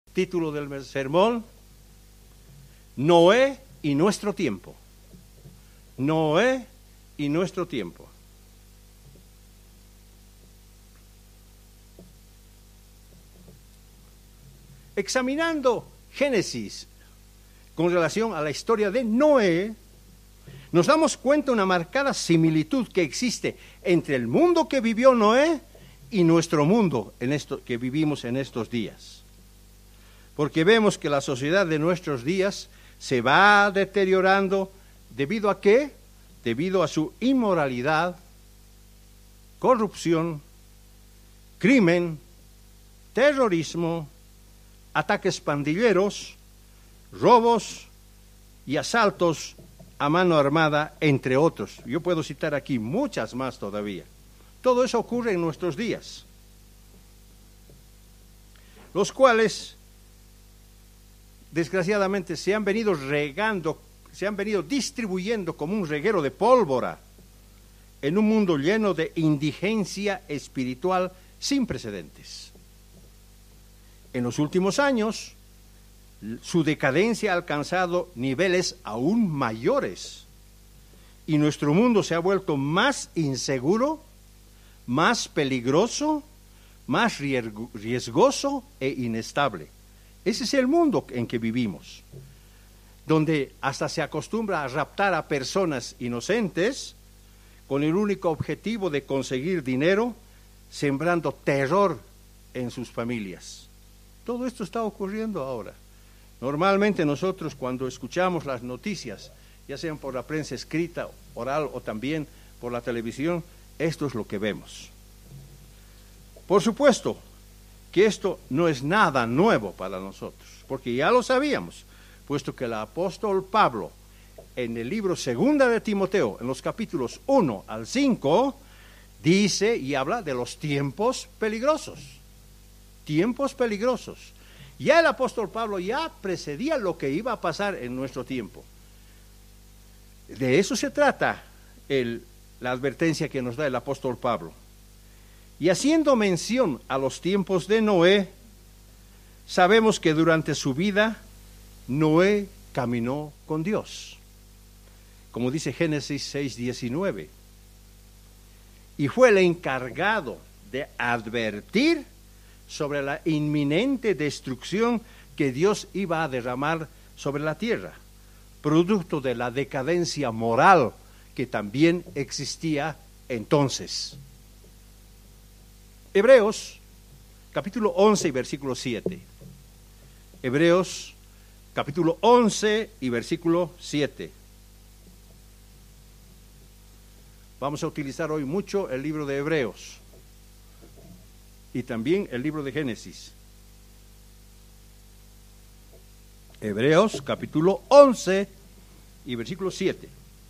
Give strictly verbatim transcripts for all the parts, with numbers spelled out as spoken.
Título del sermón: Noé y nuestro tiempo. Noé y nuestro tiempo. Examinando Génesis con relación a la historia de Noé, nos damos cuenta de una marcada similitud que existe entre el mundo que vivió Noé y nuestro mundo en esto, que vivimos en estos días. Porque vemos que la sociedad de nuestros días se va deteriorando. ¿Debido a qué? Debido a su inmoralidad, corrupción, crimen, terrorismo, ataques pandilleros, robos y asaltos a mano armada, entre otros. Yo puedo citar aquí muchas más todavía. Todo eso ocurre en nuestros días, los cuales, desgraciadamente, se han venido regando, se han venido distribuyendo como un reguero de pólvora en un mundo lleno de indigencia espiritual sin precedentes. En los últimos años, su decadencia ha alcanzado niveles aún mayores y nuestro mundo se ha vuelto más inseguro, más peligroso, más riesgoso e inestable. Ese es el mundo en que vivimos, donde hasta se acostumbra a raptar a personas inocentes con el único objetivo de conseguir dinero, sembrando terror en sus familias. Todo esto está ocurriendo ahora. Normalmente nosotros, cuando escuchamos las noticias, ya sean por la prensa escrita, oral o también por la televisión, esto es lo que vemos. Por supuesto que esto no es nada nuevo para nosotros, porque ya lo sabíamos, puesto que el apóstol Pablo, en el libro Segunda de Timoteo, en los capítulos uno al cinco, dice y habla de los tiempos peligrosos. Tiempos peligrosos. Ya el apóstol Pablo ya precedía lo que iba a pasar en nuestro tiempo. De eso se trata el, la advertencia que nos da el apóstol Pablo. Y haciendo mención a los tiempos de Noé, sabemos que durante su vida Noé caminó con Dios, como dice Génesis seis diecinueve, y fue el encargado de advertir sobre la inminente destrucción que Dios iba a derramar sobre la tierra, producto de la decadencia moral que también existía entonces. Hebreos, capítulo once y versículo siete. Hebreos, capítulo once y versículo siete. Vamos a utilizar hoy mucho el libro de Hebreos y también el libro de Génesis. Hebreos, capítulo once y versículo siete.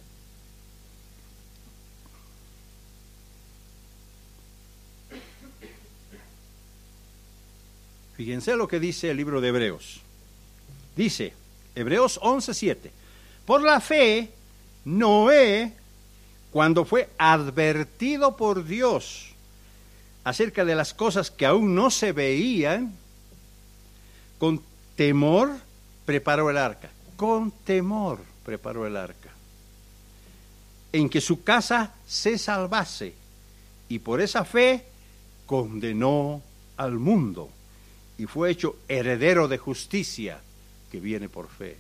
Fíjense lo que dice el libro de Hebreos. Dice, Hebreos once siete. Por la fe, Noé, cuando fue advertido por Dios acerca de las cosas que aún no se veían, con temor preparó el arca. Con temor preparó el arca, en que su casa se salvase, y por esa fe condenó al mundo, y fue hecho heredero de justicia que viene por fe.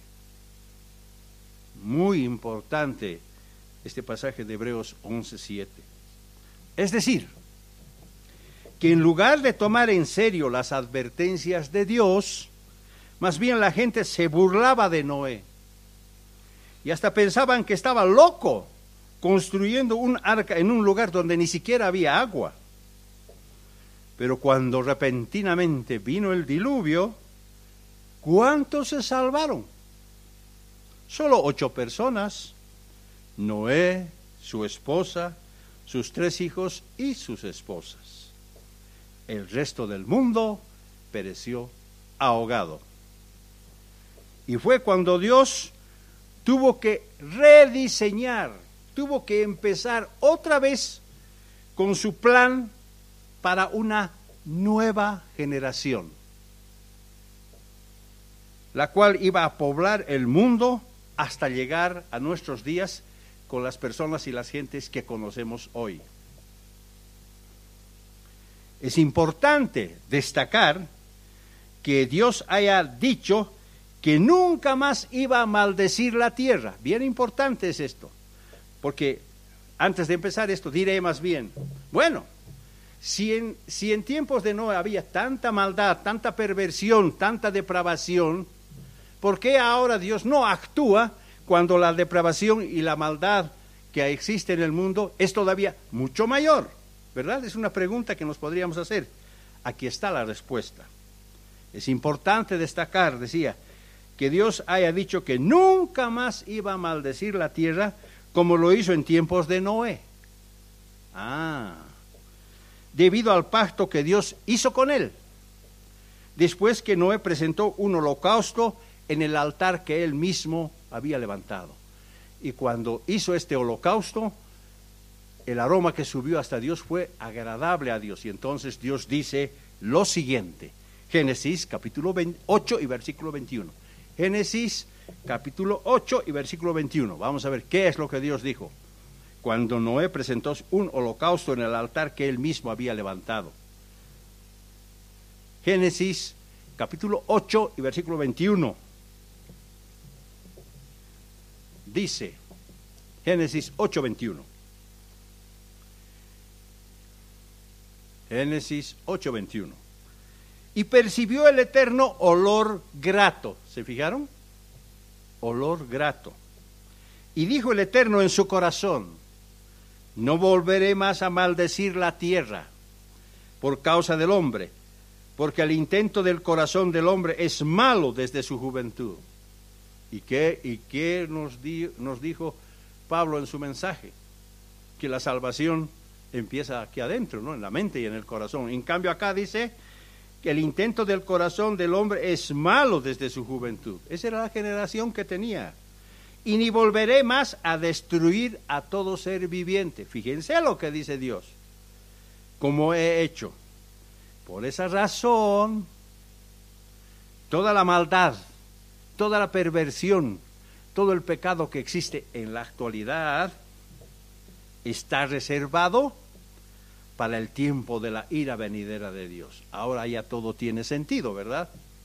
Muy importante este pasaje de Hebreos once siete. Es decir, que en lugar de tomar en serio las advertencias de Dios, más bien la gente se burlaba de Noé. Y hasta pensaban que estaba loco construyendo un arca en un lugar donde ni siquiera había agua. Pero cuando repentinamente vino el diluvio, ¿cuántos se salvaron? Solo ocho personas: Noé, su esposa, sus tres hijos y sus esposas. El resto del mundo pereció ahogado. Y fue cuando Dios tuvo que rediseñar, tuvo que empezar otra vez con su plan para una nueva generación. la cual iba a poblar el mundo hasta llegar a nuestros días con las personas y las gentes que conocemos hoy. Es importante destacar que Dios haya dicho que nunca más iba a maldecir la tierra. Bien importante es esto, porque antes de empezar esto diré más bien, bueno, si en, si en tiempos de Noé había tanta maldad, tanta perversión, tanta depravación, ¿por qué ahora Dios no actúa cuando la depravación y la maldad que existe en el mundo es todavía mucho mayor? ¿Verdad? Es una pregunta que nos podríamos hacer. Aquí está la respuesta. Es importante destacar, decía, que Dios haya dicho que nunca más iba a maldecir la tierra como lo hizo en tiempos de Noé. Ah, debido al pacto que Dios hizo con él, después que Noé presentó un holocausto en el altar que él mismo había levantado. Y cuando hizo este holocausto, el aroma que subió hasta Dios fue agradable a Dios. Y entonces Dios dice lo siguiente, Génesis capítulo ocho y versículo veintiuno. Génesis capítulo ocho y versículo veintiuno. Vamos a ver qué es lo que Dios dijo cuando Noé presentó un holocausto en el altar que él mismo había levantado. Génesis capítulo ocho y versículo veintiuno. Dice, Génesis ocho, veintiuno. Génesis ocho, veintiuno. Y percibió el Eterno olor grato. ¿Se fijaron? Olor grato. Y dijo el Eterno en su corazón, no volveré más a maldecir la tierra por causa del hombre, porque el intento del corazón del hombre es malo desde su juventud. ¿Y qué, y qué nos, di, nos dijo Pablo en su mensaje? Que la salvación empieza aquí adentro, ¿no? En la mente y en el corazón. En cambio acá dice que el intento del corazón del hombre es malo desde su juventud. Esa era la generación que tenía. Y ni volveré más a destruir a todo ser viviente. Fíjense lo que dice Dios, como he hecho. Por esa razón, toda la maldad, toda la perversión, todo el pecado que existe en la actualidad está reservado para el tiempo de la ira venidera de Dios. Ahora ya todo tiene sentido, ¿verdad?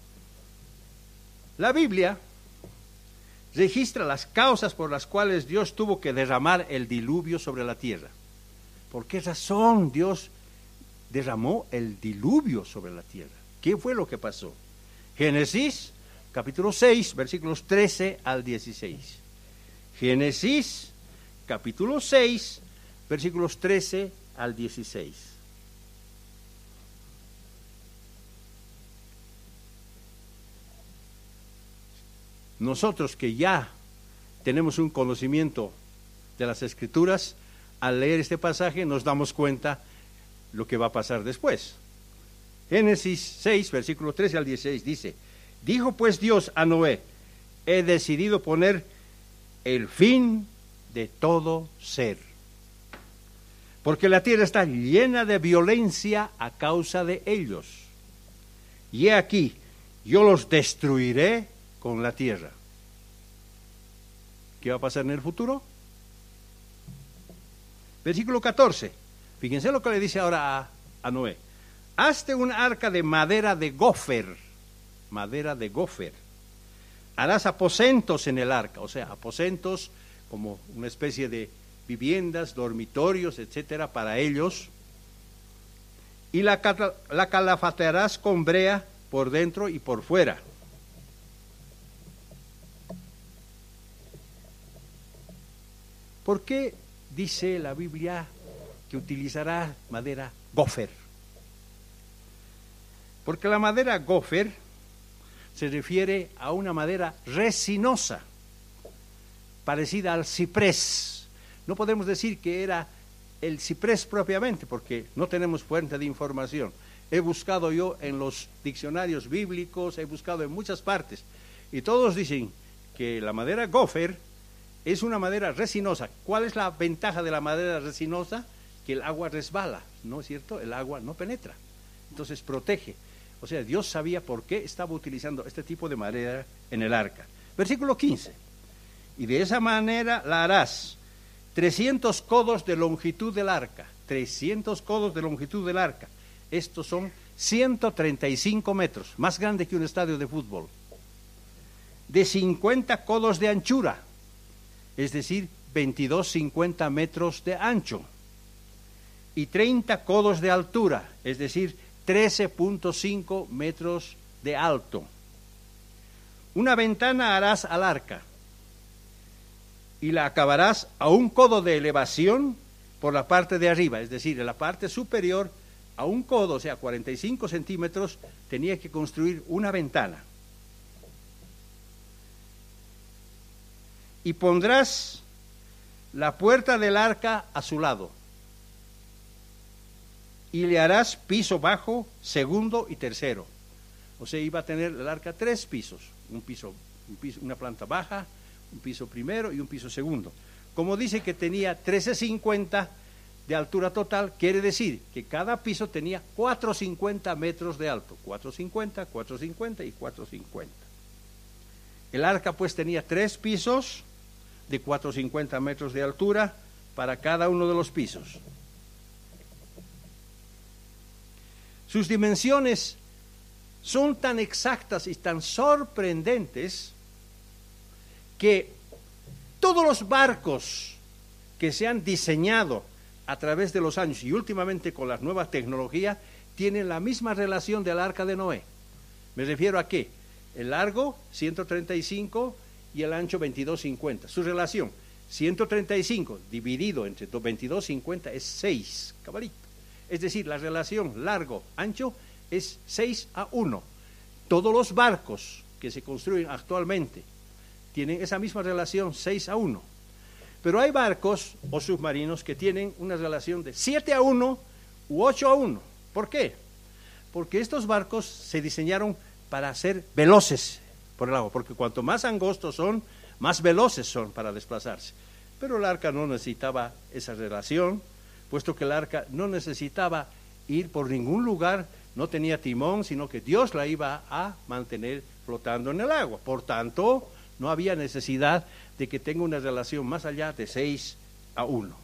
La Biblia registra las causas por las cuales Dios tuvo que derramar el diluvio sobre la tierra. ¿Por qué razón Dios derramó el diluvio sobre la tierra? ¿Qué fue lo que pasó? Génesis capítulo seis, versículos trece al dieciséis. Génesis capítulo seis, versículos trece al dieciséis. Nosotros que ya tenemos un conocimiento de las Escrituras, al leer este pasaje nos damos cuenta lo que va a pasar después. Génesis seis, versículo trece al dieciséis dice, dijo pues Dios a Noé, he decidido poner el fin de todo ser, porque la tierra está llena de violencia a causa de ellos. Y he aquí, yo los destruiré con la tierra. ¿Qué va a pasar en el futuro? Versículo catorce. Fíjense lo que le dice ahora a, a Noé. Hazte un arca de madera de gofer. Madera de gofer. Harás aposentos en el arca, o sea, aposentos como una especie de viviendas, dormitorios, etcétera, para ellos. Y la, la calafatearás con brea por dentro y por fuera. ¿Por qué dice la Biblia que utilizará madera gofer? Porque la madera gofer se refiere a una madera resinosa, parecida al ciprés. No podemos decir que era el ciprés propiamente, porque no tenemos fuente de información. He buscado yo en los diccionarios bíblicos, he buscado en muchas partes, y todos dicen que la madera gofer es una madera resinosa. ¿Cuál es la ventaja de la madera resinosa? Que el agua resbala, ¿no es cierto? El agua no penetra, entonces protege. O sea, Dios sabía por qué estaba utilizando este tipo de madera en el arca. Versículo quince. Y de esa manera la harás. trescientos codos de longitud del arca. trescientos codos de longitud del arca. Estos son ciento treinta y cinco metros, más grande que un estadio de fútbol. De cincuenta codos de anchura, es decir, veintidós, cincuenta metros de ancho. Y treinta codos de altura, es decir, trece punto cinco metros de alto. Una ventana harás al arca y la acabarás a un codo de elevación por la parte de arriba, es decir, en la parte superior a un codo, o sea, cuarenta y cinco centímetros, tenía que construir una ventana. Y pondrás la puerta del arca a su lado. Y le harás piso bajo, segundo y tercero. O sea, iba a tener el arca tres pisos, un piso, un piso, una planta baja, un piso primero y un piso segundo. Como dice que tenía trece cincuenta de altura total, quiere decir que cada piso tenía cuatrocientos cincuenta metros de alto, cuatrocientos cincuenta, cuatrocientos cincuenta y cuatrocientos cincuenta. El arca pues tenía tres pisos de cuatrocientos cincuenta metros de altura para cada uno de los pisos. Sus dimensiones son tan exactas y tan sorprendentes que todos los barcos que se han diseñado a través de los años y últimamente con la nueva tecnología tienen la misma relación del arca de Noé. Me refiero a que el largo ciento treinta y cinco y el ancho veintidós cincuenta. Su relación ciento treinta y cinco dividido entre veintidós cincuenta es seis, cabalito. Es decir, la relación largo-ancho es seis a uno. Todos los barcos que se construyen actualmente tienen esa misma relación seis a uno. Pero hay barcos o submarinos que tienen una relación de siete a uno u ocho a uno. ¿Por qué? Porque estos barcos se diseñaron para ser veloces por el agua, porque cuanto más angostos son, más veloces son para desplazarse. Pero el arca no necesitaba esa relación, puesto que el arca no necesitaba ir por ningún lugar, no tenía timón, sino que Dios la iba a mantener flotando en el agua. Por tanto, no había necesidad de que tenga una relación más allá de seis a uno.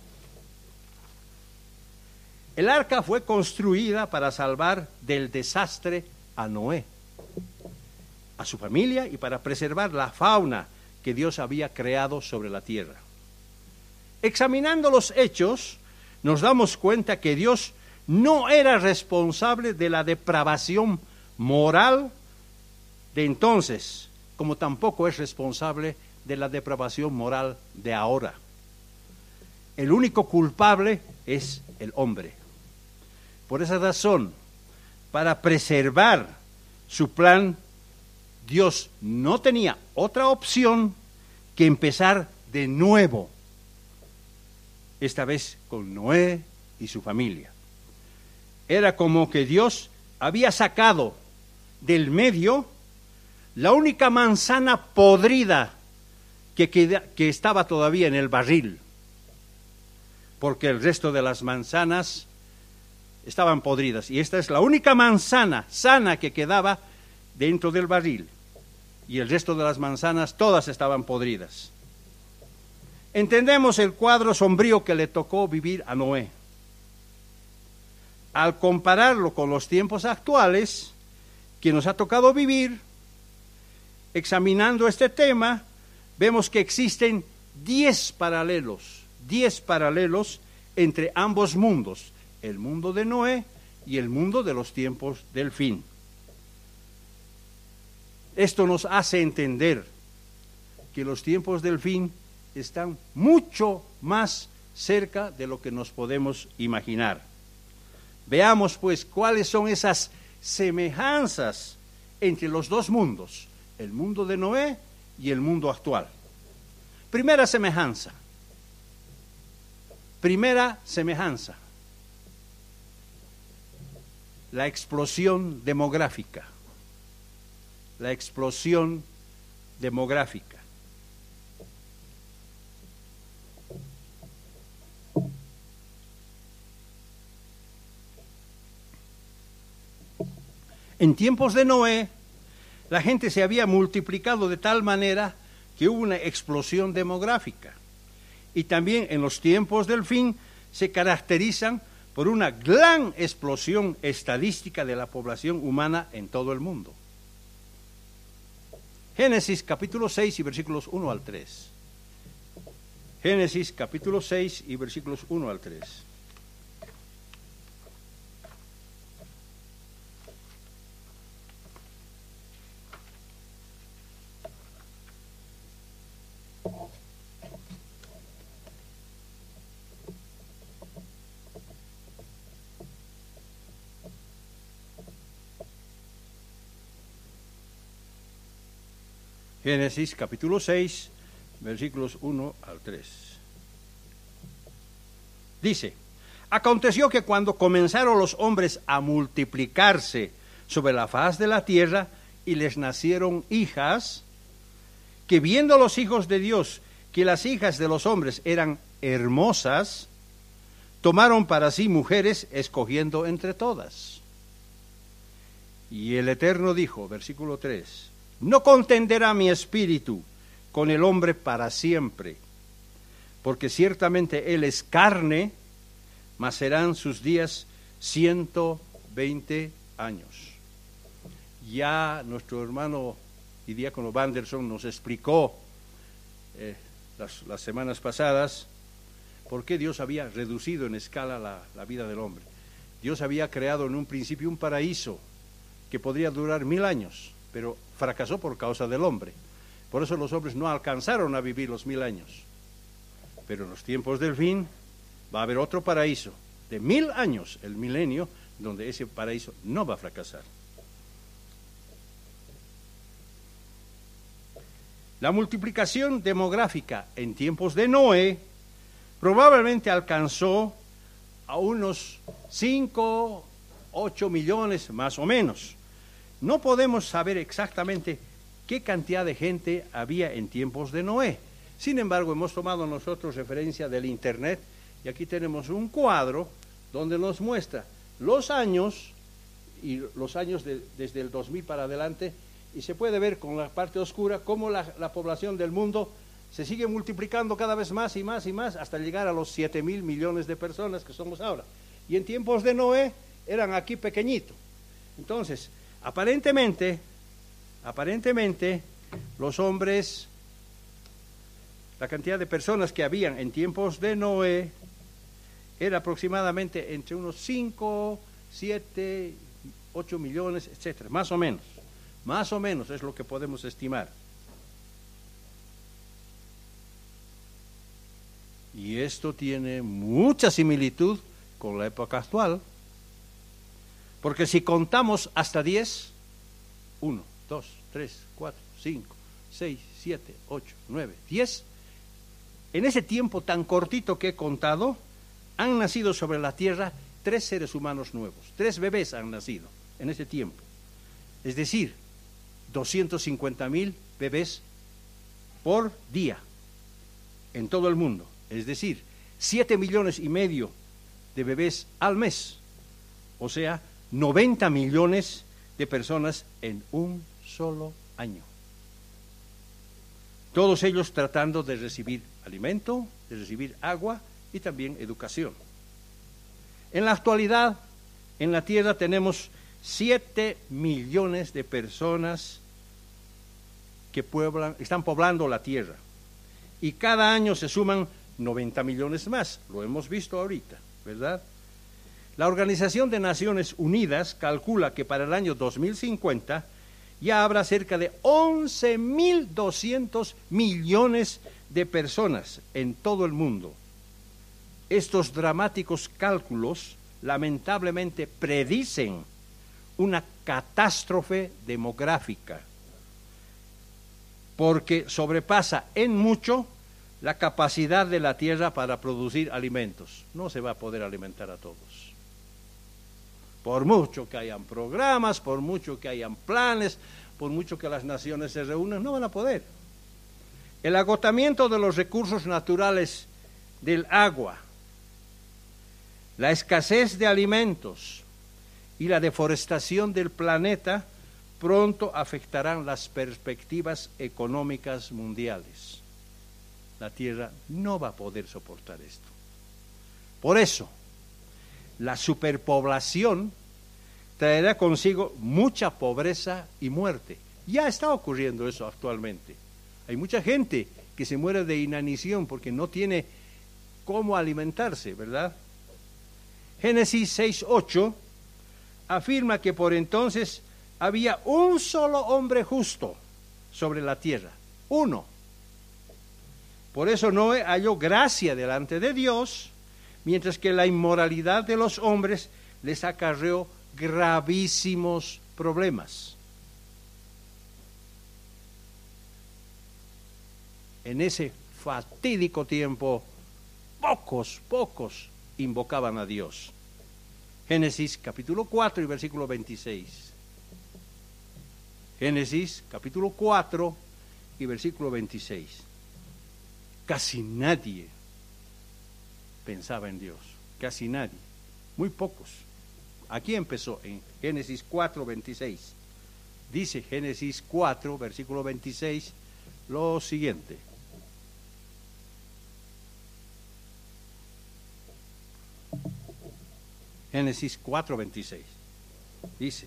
El arca fue construida para salvar del desastre a Noé, a su familia y para preservar la fauna que Dios había creado sobre la tierra. Examinando los hechos, nos damos cuenta que Dios no era responsable de la depravación moral de entonces, como tampoco es responsable de la depravación moral de ahora. El único culpable es el hombre. Por esa razón, para preservar su plan, Dios no tenía otra opción que empezar de nuevo, esta vez con Noé y su familia. Era como que Dios había sacado del medio la única manzana podrida que, queda, que estaba todavía en el barril, porque el resto de las manzanas estaban podridas, y esta es la única manzana sana que quedaba dentro del barril, y el resto de las manzanas todas estaban podridas. Entendemos el cuadro sombrío que le tocó vivir a Noé. Al compararlo con los tiempos actuales que nos ha tocado vivir, examinando este tema, vemos que existen diez paralelos, diez paralelos entre ambos mundos, el mundo de Noé y el mundo de los tiempos del fin. Esto nos hace entender que los tiempos del fin están mucho más cerca de lo que nos podemos imaginar. Veamos pues cuáles son esas semejanzas entre los dos mundos, el mundo de Noé y el mundo actual. Primera semejanza. Primera semejanza. La explosión demográfica. La explosión demográfica. En tiempos de Noé, la gente se había multiplicado de tal manera que hubo una explosión demográfica. Y también en los tiempos del fin se caracterizan por una gran explosión estadística de la población humana en todo el mundo. Génesis capítulo seis y versículos uno al tres. Génesis capítulo seis y versículos uno al tres. Génesis capítulo seis, versículos uno al tres. Dice, aconteció que cuando comenzaron los hombres a multiplicarse sobre la faz de la tierra y les nacieron hijas, que viendo los hijos de Dios que las hijas de los hombres eran hermosas, tomaron para sí mujeres escogiendo entre todas. Y el Eterno dijo, versículo tres, no contenderá mi espíritu con el hombre para siempre, porque ciertamente él es carne, mas serán sus días ciento veinte años. Ya nuestro hermano y diácono Wanderson nos explicó eh, las, las semanas pasadas por qué Dios había reducido en escala la, la vida del hombre. Dios había creado en un principio un paraíso que podría durar mil años, pero fracasó por causa del hombre. Por eso los hombres no alcanzaron a vivir los mil años. Pero en los tiempos del fin va a haber otro paraíso de mil años, el milenio, donde ese paraíso no va a fracasar. La multiplicación demográfica en tiempos de Noé probablemente alcanzó a unos cinco, ocho millones más o menos. No podemos saber exactamente qué cantidad de gente había en tiempos de Noé. Sin embargo, hemos tomado nosotros referencia del Internet y aquí tenemos un cuadro donde nos muestra los años y los años de, desde el dos mil para adelante, y se puede ver con la parte oscura cómo la, la población del mundo se sigue multiplicando cada vez más y más y más hasta llegar a los siete mil millones de personas que somos ahora. Y en tiempos de Noé eran aquí pequeñitos. Entonces, Aparentemente, aparentemente, los hombres, la cantidad de personas que habían en tiempos de Noé era aproximadamente entre unos cinco, siete, ocho millones, etcétera, más o menos. Más o menos es lo que podemos estimar. Y esto tiene mucha similitud con la época actual. Porque si contamos hasta diez, uno, dos, tres, cuatro, cinco, seis, siete, ocho, nueve, diez, en ese tiempo tan cortito que he contado, han nacido sobre la tierra tres seres humanos nuevos, tres bebés han nacido en ese tiempo. Es decir, doscientos cincuenta mil bebés por día en todo el mundo. Es decir, siete millones y medio de bebés al mes. O sea, noventa millones de personas en un solo año. Todos ellos tratando de recibir alimento, de recibir agua y también educación. En la actualidad, en la Tierra tenemos siete millones de personas que pueblan, están poblando la Tierra. Y cada año se suman noventa millones más. Lo hemos visto ahorita, ¿verdad? La Organización de Naciones Unidas calcula que para el año dos mil cincuenta ya habrá cerca de once mil doscientos millones de personas en todo el mundo. Estos dramáticos cálculos lamentablemente predicen una catástrofe demográfica, porque sobrepasa en mucho la capacidad de la tierra para producir alimentos. No se va a poder alimentar a todos. Por mucho que hayan programas, por mucho que hayan planes, por mucho que las naciones se reúnan, no van a poder. El agotamiento de los recursos naturales del agua, la escasez de alimentos y la deforestación del planeta pronto afectarán las perspectivas económicas mundiales. La Tierra no va a poder soportar esto. Por eso, la superpoblación traerá consigo mucha pobreza y muerte. Ya está ocurriendo eso actualmente. Hay mucha gente que se muere de inanición porque no tiene cómo alimentarse, ¿verdad? Génesis seis ocho afirma que por entonces había un solo hombre justo sobre la tierra, uno. Por eso Noé halló gracia delante de Dios, mientras que la inmoralidad de los hombres les acarreó gravísimos problemas. En ese fatídico tiempo, pocos, pocos invocaban a Dios. Génesis capítulo cuatro y versículo veintiséis. Génesis capítulo cuatro y versículo veintiséis. Casi nadie pensaba en Dios, casi nadie, muy pocos. Aquí empezó en Génesis cuatro, veintiséis. Dice Génesis cuatro, versículo veintiséis, lo siguiente. Génesis cuatro, veintiséis. Dice: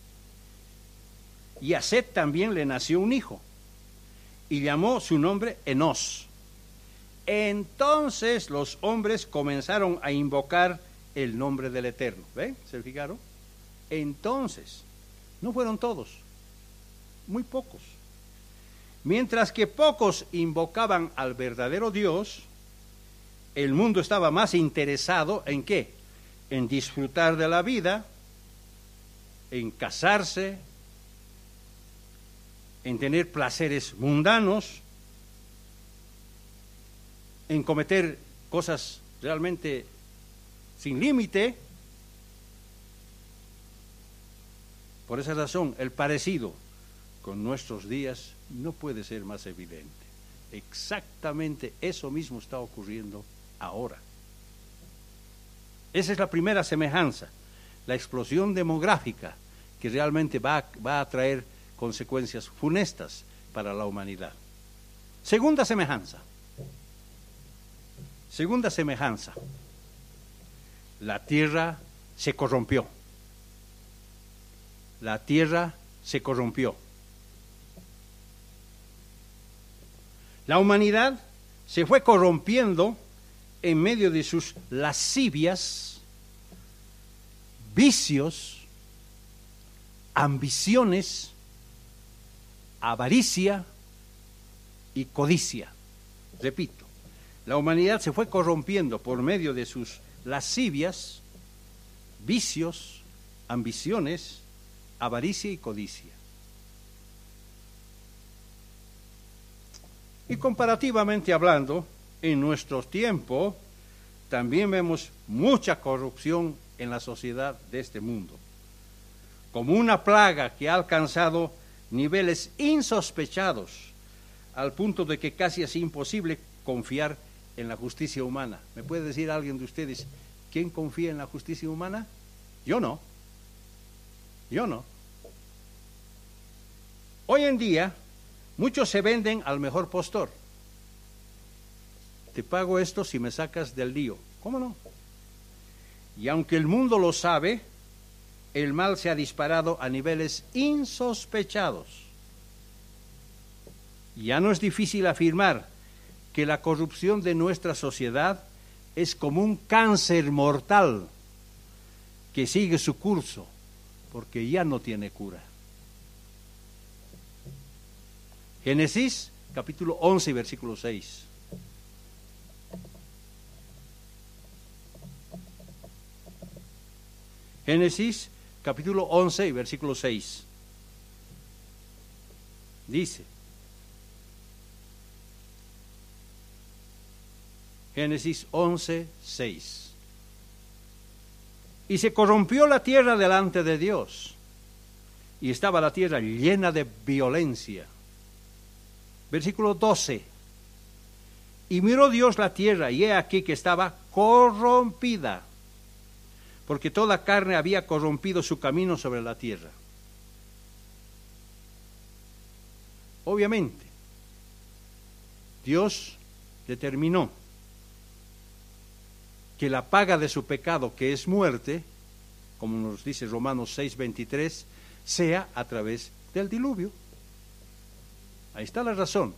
y a Set también le nació un hijo, y llamó su nombre Enós. Entonces los hombres comenzaron a invocar el nombre del Eterno. ¿Ven? ¿Se fijaron? Entonces, no fueron todos, muy pocos. Mientras que pocos invocaban al verdadero Dios, el mundo estaba más interesado en ¿qué? En disfrutar de la vida, en casarse, en tener placeres mundanos, en cometer cosas realmente sin límite. Por esa razón, el parecido con nuestros días no puede ser más evidente. Exactamente eso mismo está ocurriendo ahora. Esa es la primera semejanza, la explosión demográfica que realmente va, va a traer consecuencias funestas para la humanidad. Segunda semejanza. Segunda semejanza. La tierra se corrompió. La tierra se corrompió. La humanidad se fue corrompiendo en medio de sus lascivias, vicios, ambiciones, avaricia y codicia. Repito, la humanidad se fue corrompiendo por medio de sus lascivias, vicios, ambiciones, avaricia y codicia. Y comparativamente hablando, en nuestro tiempo también vemos mucha corrupción en la sociedad de este mundo, como una plaga que ha alcanzado niveles insospechados, al punto de que casi es imposible confiar en la justicia humana. ¿Me puede decir alguien de ustedes quién confía en la justicia humana? Yo no. Yo no. Hoy en día, muchos se venden al mejor postor. Te pago esto si me sacas del lío. ¿Cómo no? Y aunque el mundo lo sabe, el mal se ha disparado a niveles insospechados. Ya no es difícil afirmar que la corrupción de nuestra sociedad es como un cáncer mortal que sigue su curso porque ya no tiene cura. Génesis capítulo once, versículo seis. Génesis capítulo once, versículo seis. Dice, Génesis once, seis. Y se corrompió la tierra delante de Dios, y estaba la tierra llena de violencia. Versículo doce. Y miró Dios la tierra, y he aquí que estaba corrompida, porque toda carne había corrompido su camino sobre la tierra. Obviamente, Dios determinó que la paga de su pecado, que es muerte, como nos dice Romanos seis veintitrés, sea a través del diluvio. Ahí está la razón.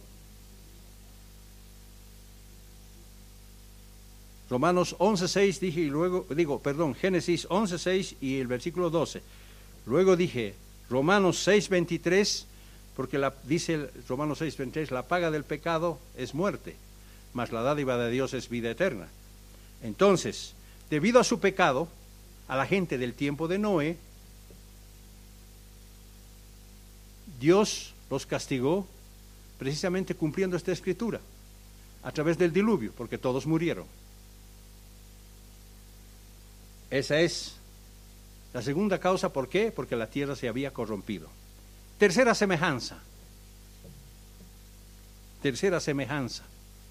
Romanos once seis dije, y luego, digo, perdón, Génesis once seis y el versículo doce. Luego dije, Romanos seis veintitrés, porque la, dice Romanos seis veintitrés, la paga del pecado es muerte, mas la dádiva de Dios es vida eterna. Entonces, debido a su pecado, a la gente del tiempo de Noé, Dios los castigó precisamente cumpliendo esta escritura, a través del diluvio, porque todos murieron. Esa es la segunda causa. ¿Por qué? Porque la tierra se había corrompido. Tercera semejanza. Tercera semejanza.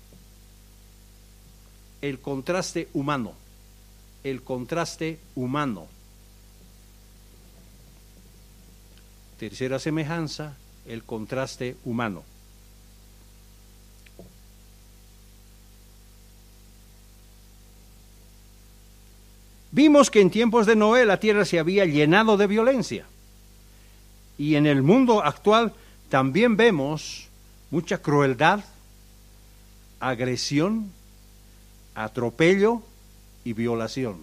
El contraste humano. El contraste humano. Tercera semejanza, el contraste humano. Vimos que en tiempos de Noé la tierra se había llenado de violencia. Y en el mundo actual también vemos mucha crueldad, agresión, atropello y violación.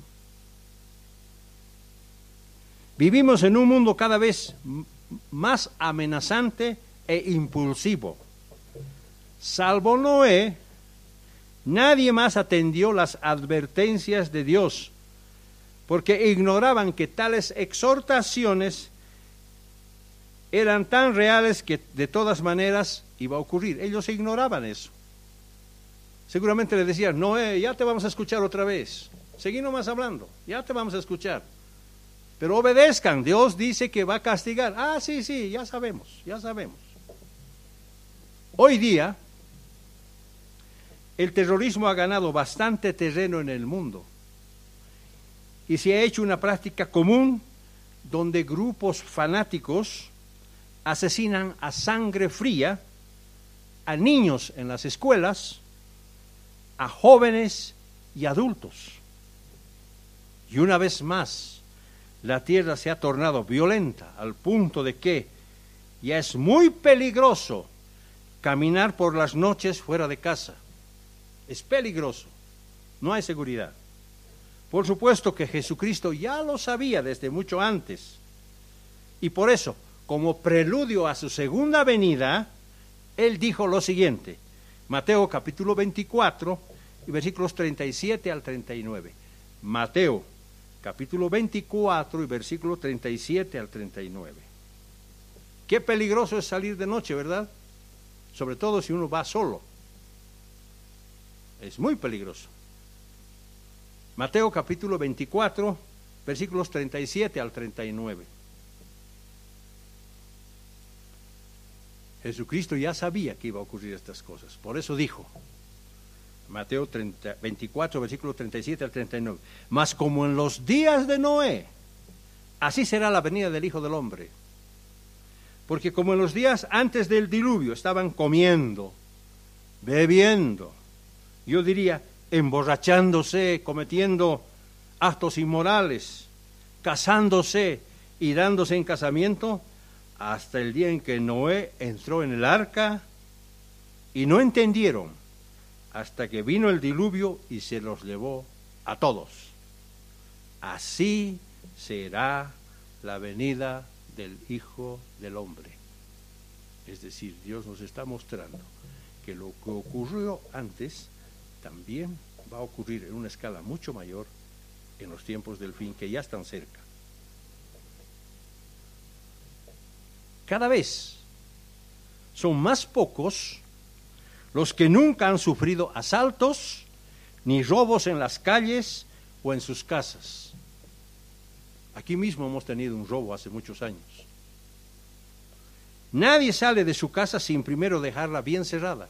Vivimos en un mundo cada vez más amenazante e impulsivo. Salvo Noé, nadie más atendió las advertencias de Dios, porque ignoraban que tales exhortaciones eran tan reales que de todas maneras iba a ocurrir. Ellos ignoraban eso. Seguramente le decían, Noé, ya te vamos a escuchar otra vez. Seguí nomás hablando, ya te vamos a escuchar. Pero obedezcan, Dios dice que va a castigar. Ah, sí, sí, ya sabemos, ya sabemos. Hoy día, el terrorismo ha ganado bastante terreno en el mundo y se ha hecho una práctica común donde grupos fanáticos asesinan a sangre fría a niños en las escuelas, a jóvenes y adultos. Y una vez más, la tierra se ha tornado violenta al punto de que ya es muy peligroso caminar por las noches fuera de casa. Es peligroso, no hay seguridad. Por supuesto que Jesucristo ya lo sabía desde mucho antes. Y por eso, como preludio a su segunda venida, Él dijo lo siguiente. Mateo capítulo veinticuatro y versículos treinta y siete al treinta y nueve. Mateo capítulo veinticuatro y versículos treinta y siete al treinta y nueve. Qué peligroso es salir de noche, ¿verdad? Sobre todo si uno va solo. Es muy peligroso. Mateo capítulo veinticuatro, versículos treinta y siete al treinta y nueve. Jesucristo ya sabía que iba a ocurrir estas cosas. Por eso dijo, Mateo treinta, veinticuatro, versículos treinta y siete al treinta y nueve. Mas como en los días de Noé, así será la venida del Hijo del Hombre. Porque como en los días antes del diluvio estaban comiendo, bebiendo, yo diría, emborrachándose, cometiendo actos inmorales, casándose y dándose en casamiento, hasta el día en que Noé entró en el arca y no entendieron hasta que vino el diluvio y se los llevó a todos. Así será la venida del Hijo del Hombre. Es decir, Dios nos está mostrando que lo que ocurrió antes también va a ocurrir en una escala mucho mayor en los tiempos del fin, que ya están cerca. Cada vez son más pocos los que nunca han sufrido asaltos ni robos en las calles o en sus casas. Aquí mismo hemos tenido un robo hace muchos años. Nadie sale de su casa sin primero dejarla bien cerrada.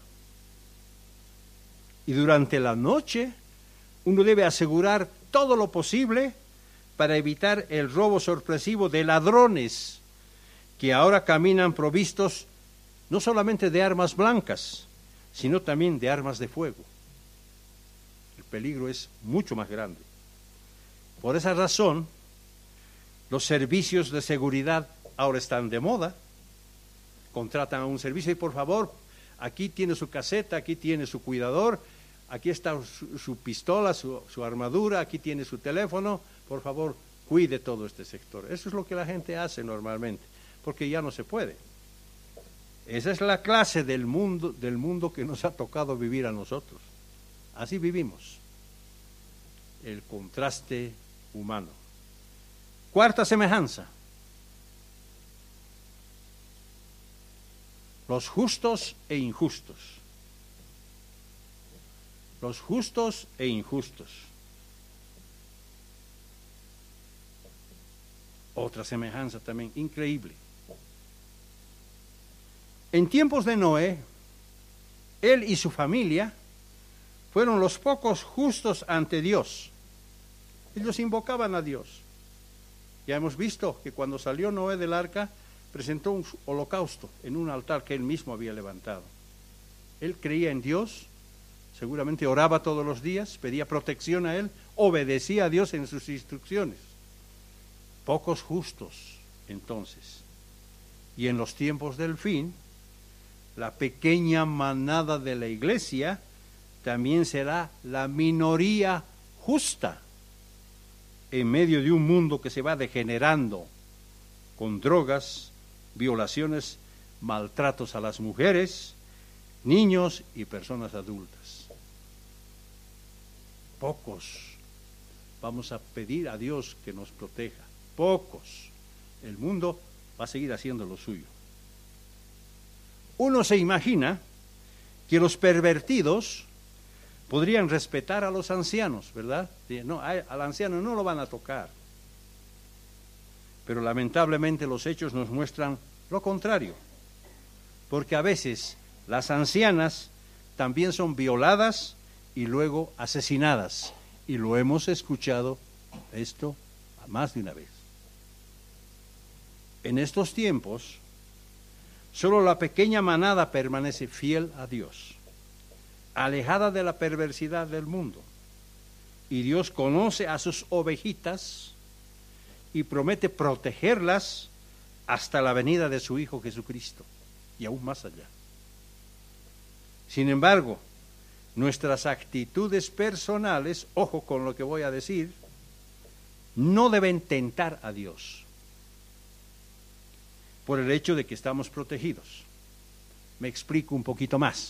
Y durante la noche uno debe asegurar todo lo posible para evitar el robo sorpresivo de ladrones que ahora caminan provistos no solamente de armas blancas, sino también de armas de fuego. El peligro es mucho más grande. Por esa razón, los servicios de seguridad ahora están de moda. Contratan a un servicio y por favor, aquí tiene su caseta, aquí tiene su cuidador, aquí está su, su pistola, su, su armadura, aquí tiene su teléfono, por favor, cuide todo este sector. Eso es lo que la gente hace normalmente, porque ya no se puede. Esa es la clase del mundo, del mundo que nos ha tocado vivir a nosotros. Así vivimos. El contraste humano. Cuarta semejanza. Los justos e injustos. Los justos e injustos. Otra semejanza también increíble. En tiempos de Noé, él y su familia fueron los pocos justos ante Dios. Ellos invocaban a Dios. Ya hemos visto que cuando salió Noé del arca, presentó un holocausto en un altar que él mismo había levantado. Él creía en Dios, seguramente oraba todos los días, pedía protección a él, obedecía a Dios en sus instrucciones. Pocos justos, entonces. Y en los tiempos del fin, la pequeña manada de la iglesia también será la minoría justa en medio de un mundo que se va degenerando con drogas, violaciones, maltratos a las mujeres, niños y personas adultas. Pocos. Vamos a pedir a Dios que nos proteja. Pocos. El mundo va a seguir haciendo lo suyo. Uno se imagina que los pervertidos podrían respetar a los ancianos, ¿verdad? No, al anciano no lo van a tocar. Pero lamentablemente los hechos nos muestran lo contrario, porque a veces las ancianas también son violadas y luego asesinadas, y lo hemos escuchado esto más de una vez. En estos tiempos, solo la pequeña manada permanece fiel a Dios, alejada de la perversidad del mundo, y Dios conoce a sus ovejitas y promete protegerlas hasta la venida de su Hijo Jesucristo, y aún más allá. Sin embargo, nuestras actitudes personales, ojo con lo que voy a decir, no deben tentar a Dios por el hecho de que estamos protegidos. Me explico un poquito más.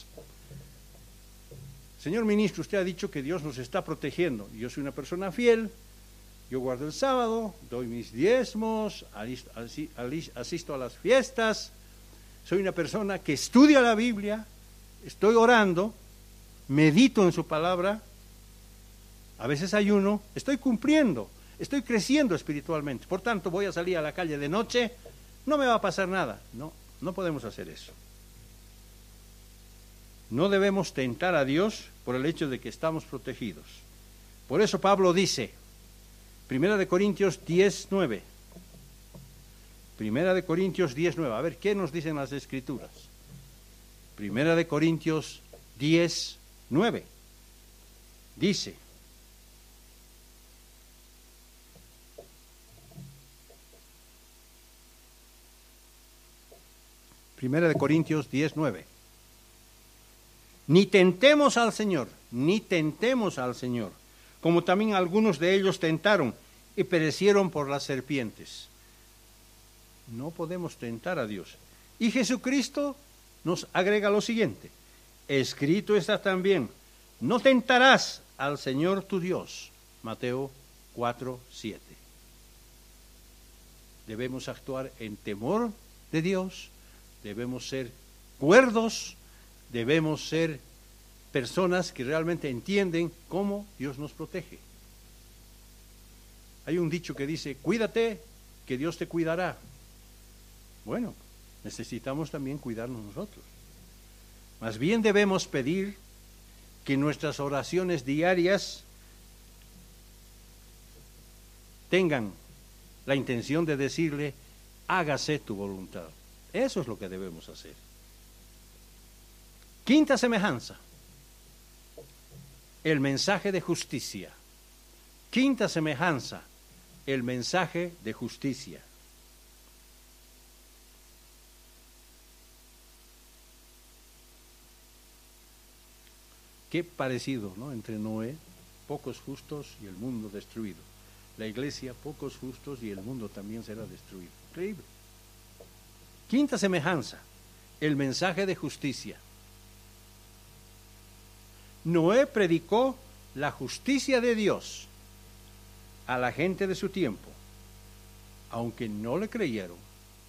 Señor ministro, usted ha dicho que Dios nos está protegiendo. Yo soy una persona fiel, yo guardo el sábado, doy mis diezmos, asisto a las fiestas, soy una persona que estudia la Biblia, estoy orando, medito en su palabra, a veces ayuno, estoy cumpliendo, estoy creciendo espiritualmente. Por tanto, voy a salir a la calle de noche, no me va a pasar nada. No, no podemos hacer eso. No debemos tentar a Dios por el hecho de que estamos protegidos. Por eso Pablo dice, Primera de Corintios diez, nueve. Primera de Corintios diez, nueve. A ver, ¿qué nos dicen las Escrituras? Primera de Corintios diez, nueve. Dice, Primera de Corintios diez, nueve. Ni tentemos al Señor, ni tentemos al Señor, como también algunos de ellos tentaron y perecieron por las serpientes. No podemos tentar a Dios. Y Jesucristo nos agrega lo siguiente, escrito está también, no tentarás al Señor tu Dios. Mateo cuatro, siete. Debemos actuar en temor de Dios, debemos ser cuerdos, debemos ser personas que realmente entienden cómo Dios nos protege. Hay un dicho que dice, cuídate, que Dios te cuidará. Bueno, necesitamos también cuidarnos nosotros. Más bien debemos pedir que nuestras oraciones diarias tengan la intención de decirle, hágase tu voluntad. Eso es lo que debemos hacer. Quinta semejanza, el mensaje de justicia. Quinta semejanza, el mensaje de justicia. Qué parecido, ¿no?, entre Noé, pocos justos y el mundo destruido. La iglesia, pocos justos y el mundo también será destruido. Increíble. Quinta semejanza, el mensaje de justicia. Noé predicó la justicia de Dios a la gente de su tiempo, aunque no le creyeron.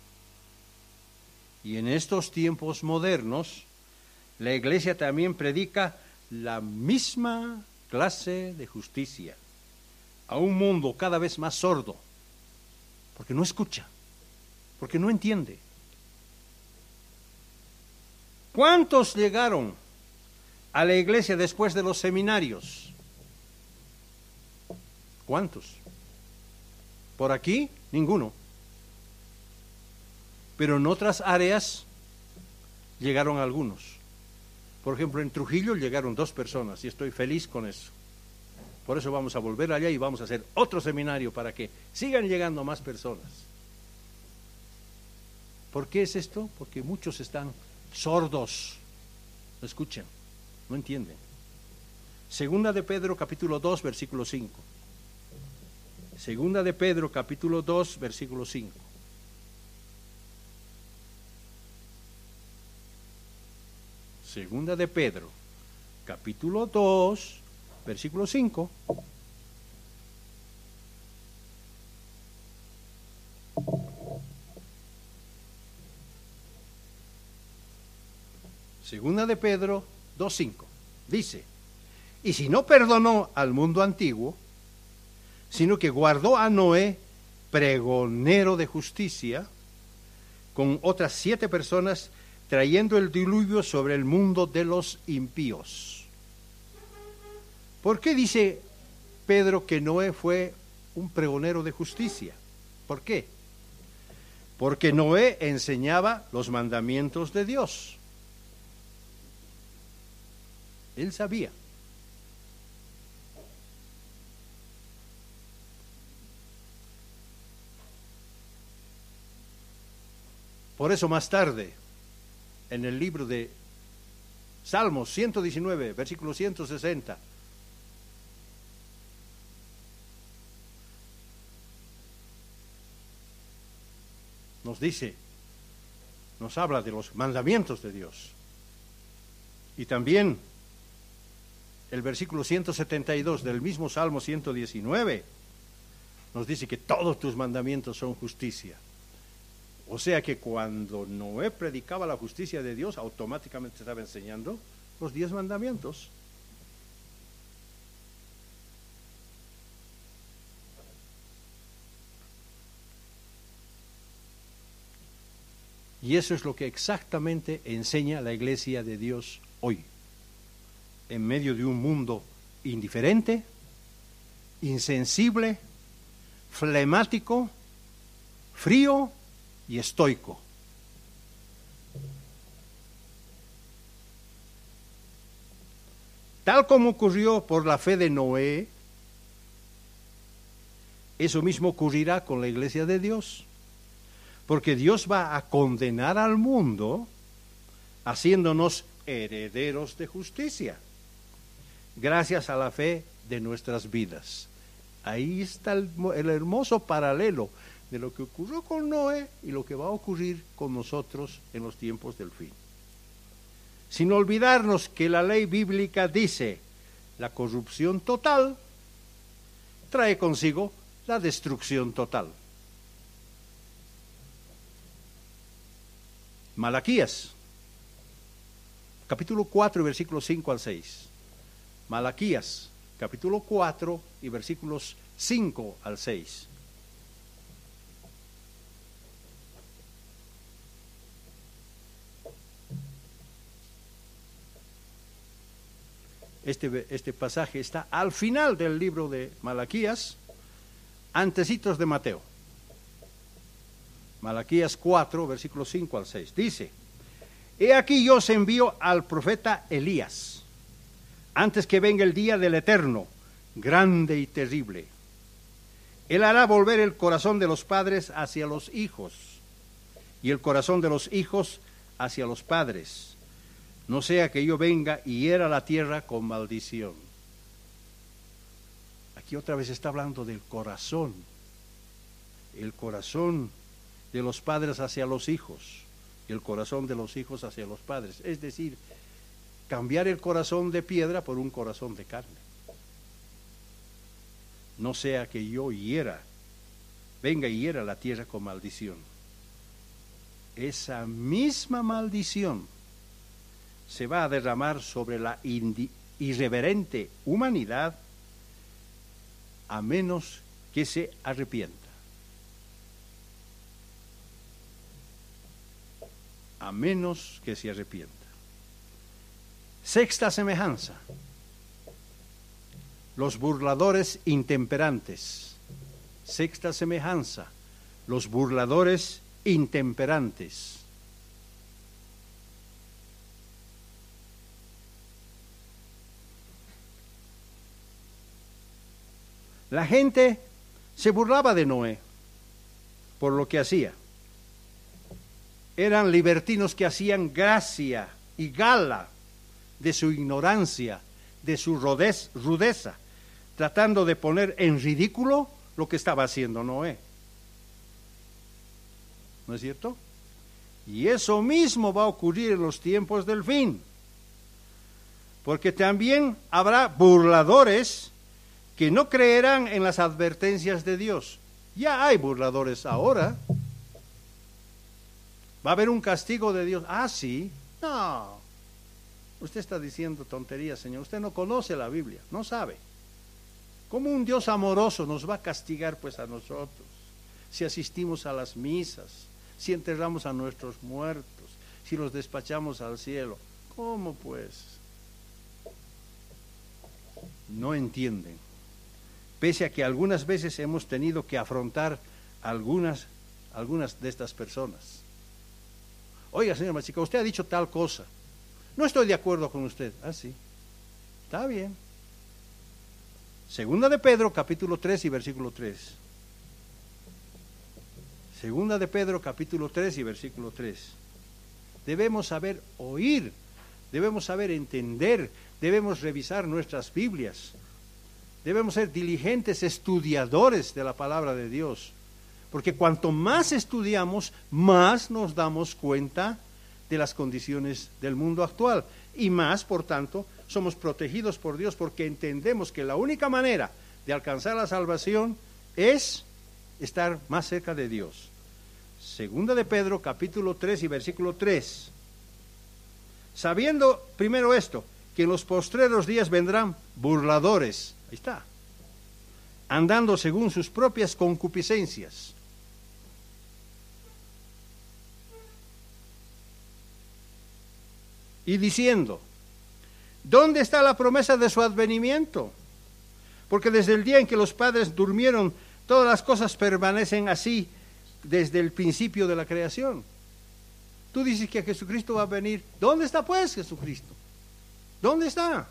Y en estos tiempos modernos, la iglesia también predica la misma clase de justicia a un mundo cada vez más sordo, porque no escucha, porque no entiende. ¿Cuántos llegaron a la iglesia después de los seminarios? ¿Cuántos? Por aquí, ninguno. Pero en otras áreas llegaron algunos. Por ejemplo, en Trujillo llegaron dos personas y estoy feliz con eso. Por eso vamos a volver allá y vamos a hacer otro seminario para que sigan llegando más personas. ¿Por qué es esto? Porque muchos están sordos, no escuchan, no entienden. Segunda de Pedro, capítulo dos, versículo cinco. Segunda de Pedro, capítulo dos, versículo cinco. Segunda de Pedro, capítulo dos, versículo cinco. Segunda de Pedro dos cinco. Dice, y si no perdonó al mundo antiguo, sino que guardó a Noé, pregonero de justicia, con otras siete personas, trayendo el diluvio sobre el mundo de los impíos. ¿Por qué dice Pedro que Noé fue un pregonero de justicia? ¿Por qué? Porque Noé enseñaba los mandamientos de Dios. Él sabía. Por eso más tarde, en el libro de Salmos ciento diecinueve, versículo ciento sesenta, nos dice, nos habla de los mandamientos de Dios. Y también el versículo ciento setenta y dos del mismo Salmo ciento diecinueve nos dice que todos tus mandamientos son justicia. O sea que cuando Noé predicaba la justicia de Dios, automáticamente estaba enseñando los diez mandamientos. Y eso es lo que exactamente enseña la Iglesia de Dios hoy, en medio de un mundo indiferente, insensible, flemático, frío y estoico. Tal como ocurrió por la fe de Noé, eso mismo ocurrirá con la Iglesia de Dios, porque Dios va a condenar al mundo haciéndonos herederos de justicia, gracias a la fe de nuestras vidas. Ahí está el, el hermoso paralelo de lo que ocurrió con Noé y lo que va a ocurrir con nosotros en los tiempos del fin. Sin olvidarnos que la ley bíblica dice, la corrupción total trae consigo la destrucción total. Malaquías, capítulo cuatro y versículos cinco al seis. Malaquías, capítulo cuatro y versículos cinco al seis. Este, este pasaje está al final del libro de Malaquías, antecitos de Mateo. Malaquías cuatro, versículos cinco al seis. Dice: he aquí yo os envío al profeta Elías, antes que venga el día del Eterno, grande y terrible. Él hará volver el corazón de los padres hacia los hijos, y el corazón de los hijos hacia los padres, no sea que yo venga y hiera la tierra con maldición. Aquí otra vez está hablando del corazón, el corazón de los padres hacia los hijos, y el corazón de los hijos hacia los padres. Es decir, cambiar el corazón de piedra por un corazón de carne. No sea que yo hiera, venga y hiera la tierra con maldición. Esa misma maldición se va a derramar sobre la irreverente humanidad a menos que se arrepienta. A menos que se arrepienta. Sexta semejanza: los burladores intemperantes. Sexta semejanza: los burladores intemperantes. La gente se burlaba de Noé por lo que hacía. Eran libertinos que hacían gracia y gala de su ignorancia, de su rudez, rudeza, tratando de poner en ridículo lo que estaba haciendo Noé. ¿No es cierto? Y eso mismo va a ocurrir en los tiempos del fin, porque también habrá burladores que no creerán en las advertencias de Dios. Ya hay burladores ahora. ¿Va a haber un castigo de Dios? Ah, sí. No. Usted está diciendo tonterías, Señor. Usted no conoce la Biblia, no sabe. ¿Cómo un Dios amoroso nos va a castigar pues a nosotros? Si asistimos a las misas, si enterramos a nuestros muertos, si los despachamos al cielo. ¿Cómo pues? No entienden. Pese a que algunas veces hemos tenido que afrontar algunas, algunas de estas personas. Oiga, señor Machica, usted ha dicho tal cosa. No estoy de acuerdo con usted. Ah, sí. Está bien. Segunda de Pedro, capítulo tres y versículo tres. Segunda de Pedro, capítulo tres y versículo tres. Debemos saber oír, debemos saber entender, debemos revisar nuestras Biblias. Debemos ser diligentes estudiadores de la palabra de Dios, porque cuanto más estudiamos, más nos damos cuenta de las condiciones del mundo actual, y más, por tanto, somos protegidos por Dios, porque entendemos que la única manera de alcanzar la salvación es estar más cerca de Dios. Segunda de Pedro, capítulo tres y versículo tres. Sabiendo primero esto, que en los postreros días vendrán burladores, ahí está, andando según sus propias concupiscencias. Y diciendo: ¿dónde está la promesa de su advenimiento? Porque desde el día en que los padres durmieron, todas las cosas permanecen así desde el principio de la creación. Tú dices que Jesucristo va a venir. ¿Dónde está pues Jesucristo? ¿Dónde está?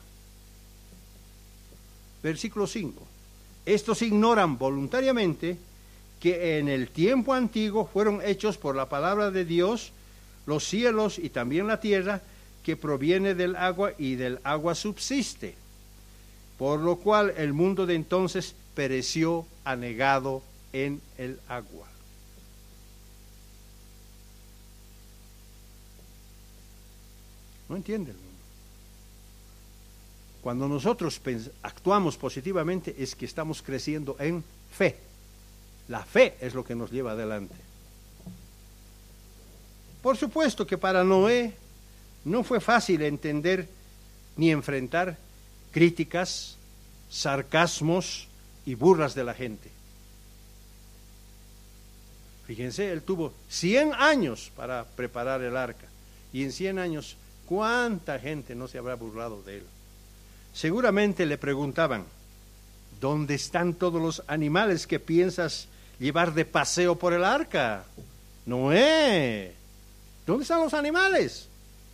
Versículo cinco. Estos ignoran voluntariamente que en el tiempo antiguo fueron hechos por la palabra de Dios los cielos y también la tierra, que proviene del agua y del agua subsiste, por lo cual el mundo de entonces pereció anegado en el agua. ¿No entienden? Cuando nosotros actuamos positivamente es que estamos creciendo en fe. La fe es lo que nos lleva adelante. Por supuesto que para Noé no fue fácil entender ni enfrentar críticas, sarcasmos y burlas de la gente. Fíjense, él tuvo cien años para preparar el arca, y en cien años, ¿cuánta gente no se habrá burlado de él? Seguramente le preguntaban: ¿Dónde están todos los animales que piensas llevar de paseo por el arca? Noé, ¿dónde están los animales?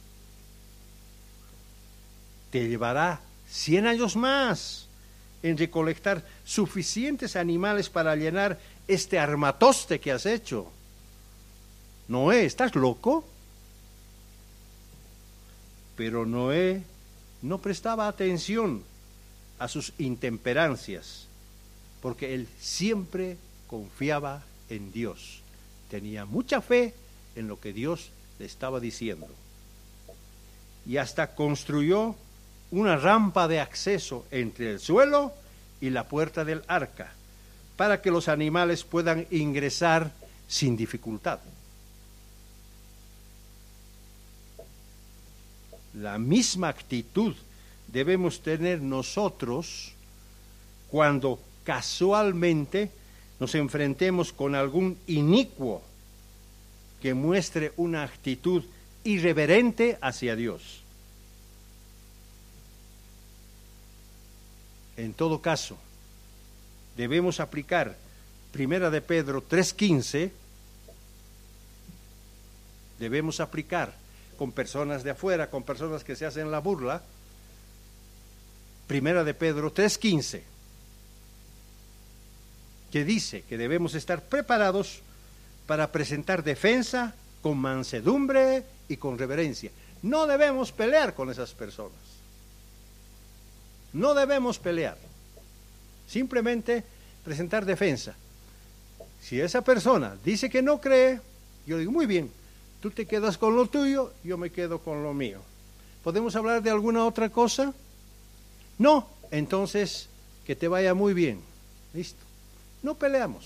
Te llevará cien años más en recolectar suficientes animales para llenar este armatoste que has hecho. Noé, ¿estás loco? Pero Noé no prestaba atención a sus intemperancias, porque él siempre confiaba en Dios. Tenía mucha fe en lo que Dios le estaba diciendo. Y hasta construyó una rampa de acceso entre el suelo y la puerta del arca, para que los animales puedan ingresar sin dificultad. La misma actitud debemos tener nosotros cuando casualmente nos enfrentemos con algún inicuo que muestre una actitud irreverente hacia Dios. En todo caso, debemos aplicar Primera de Pedro tres quince, debemos aplicar con personas de afuera, con personas que se hacen la burla, Primera de Pedro tres quince, que dice que debemos estar preparados para presentar defensa con mansedumbre y con reverencia. No debemos pelear con esas personas. No debemos pelear. Simplemente presentar defensa. Si esa persona dice que no cree, yo digo, muy bien, tú te quedas con lo tuyo, yo me quedo con lo mío. ¿Podemos hablar de alguna otra cosa? No, entonces que te vaya muy bien. Listo. No peleamos.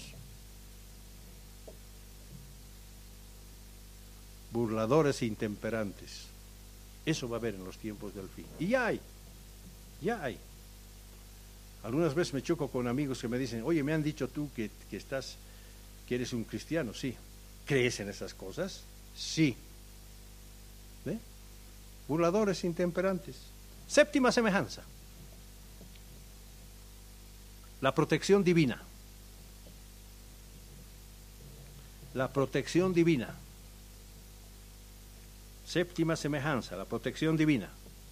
Burladores e intemperantes. Eso va a haber en los tiempos del fin. Y ya hay. Ya hay. Algunas veces me choco con amigos que me dicen, oye, me han dicho tú que, que estás, que eres un cristiano. Sí. ¿Crees en esas cosas? Sí. ¿Ve? Burladores e intemperantes. Séptima semejanza. La protección divina. La protección divina. Séptima semejanza, la protección divina.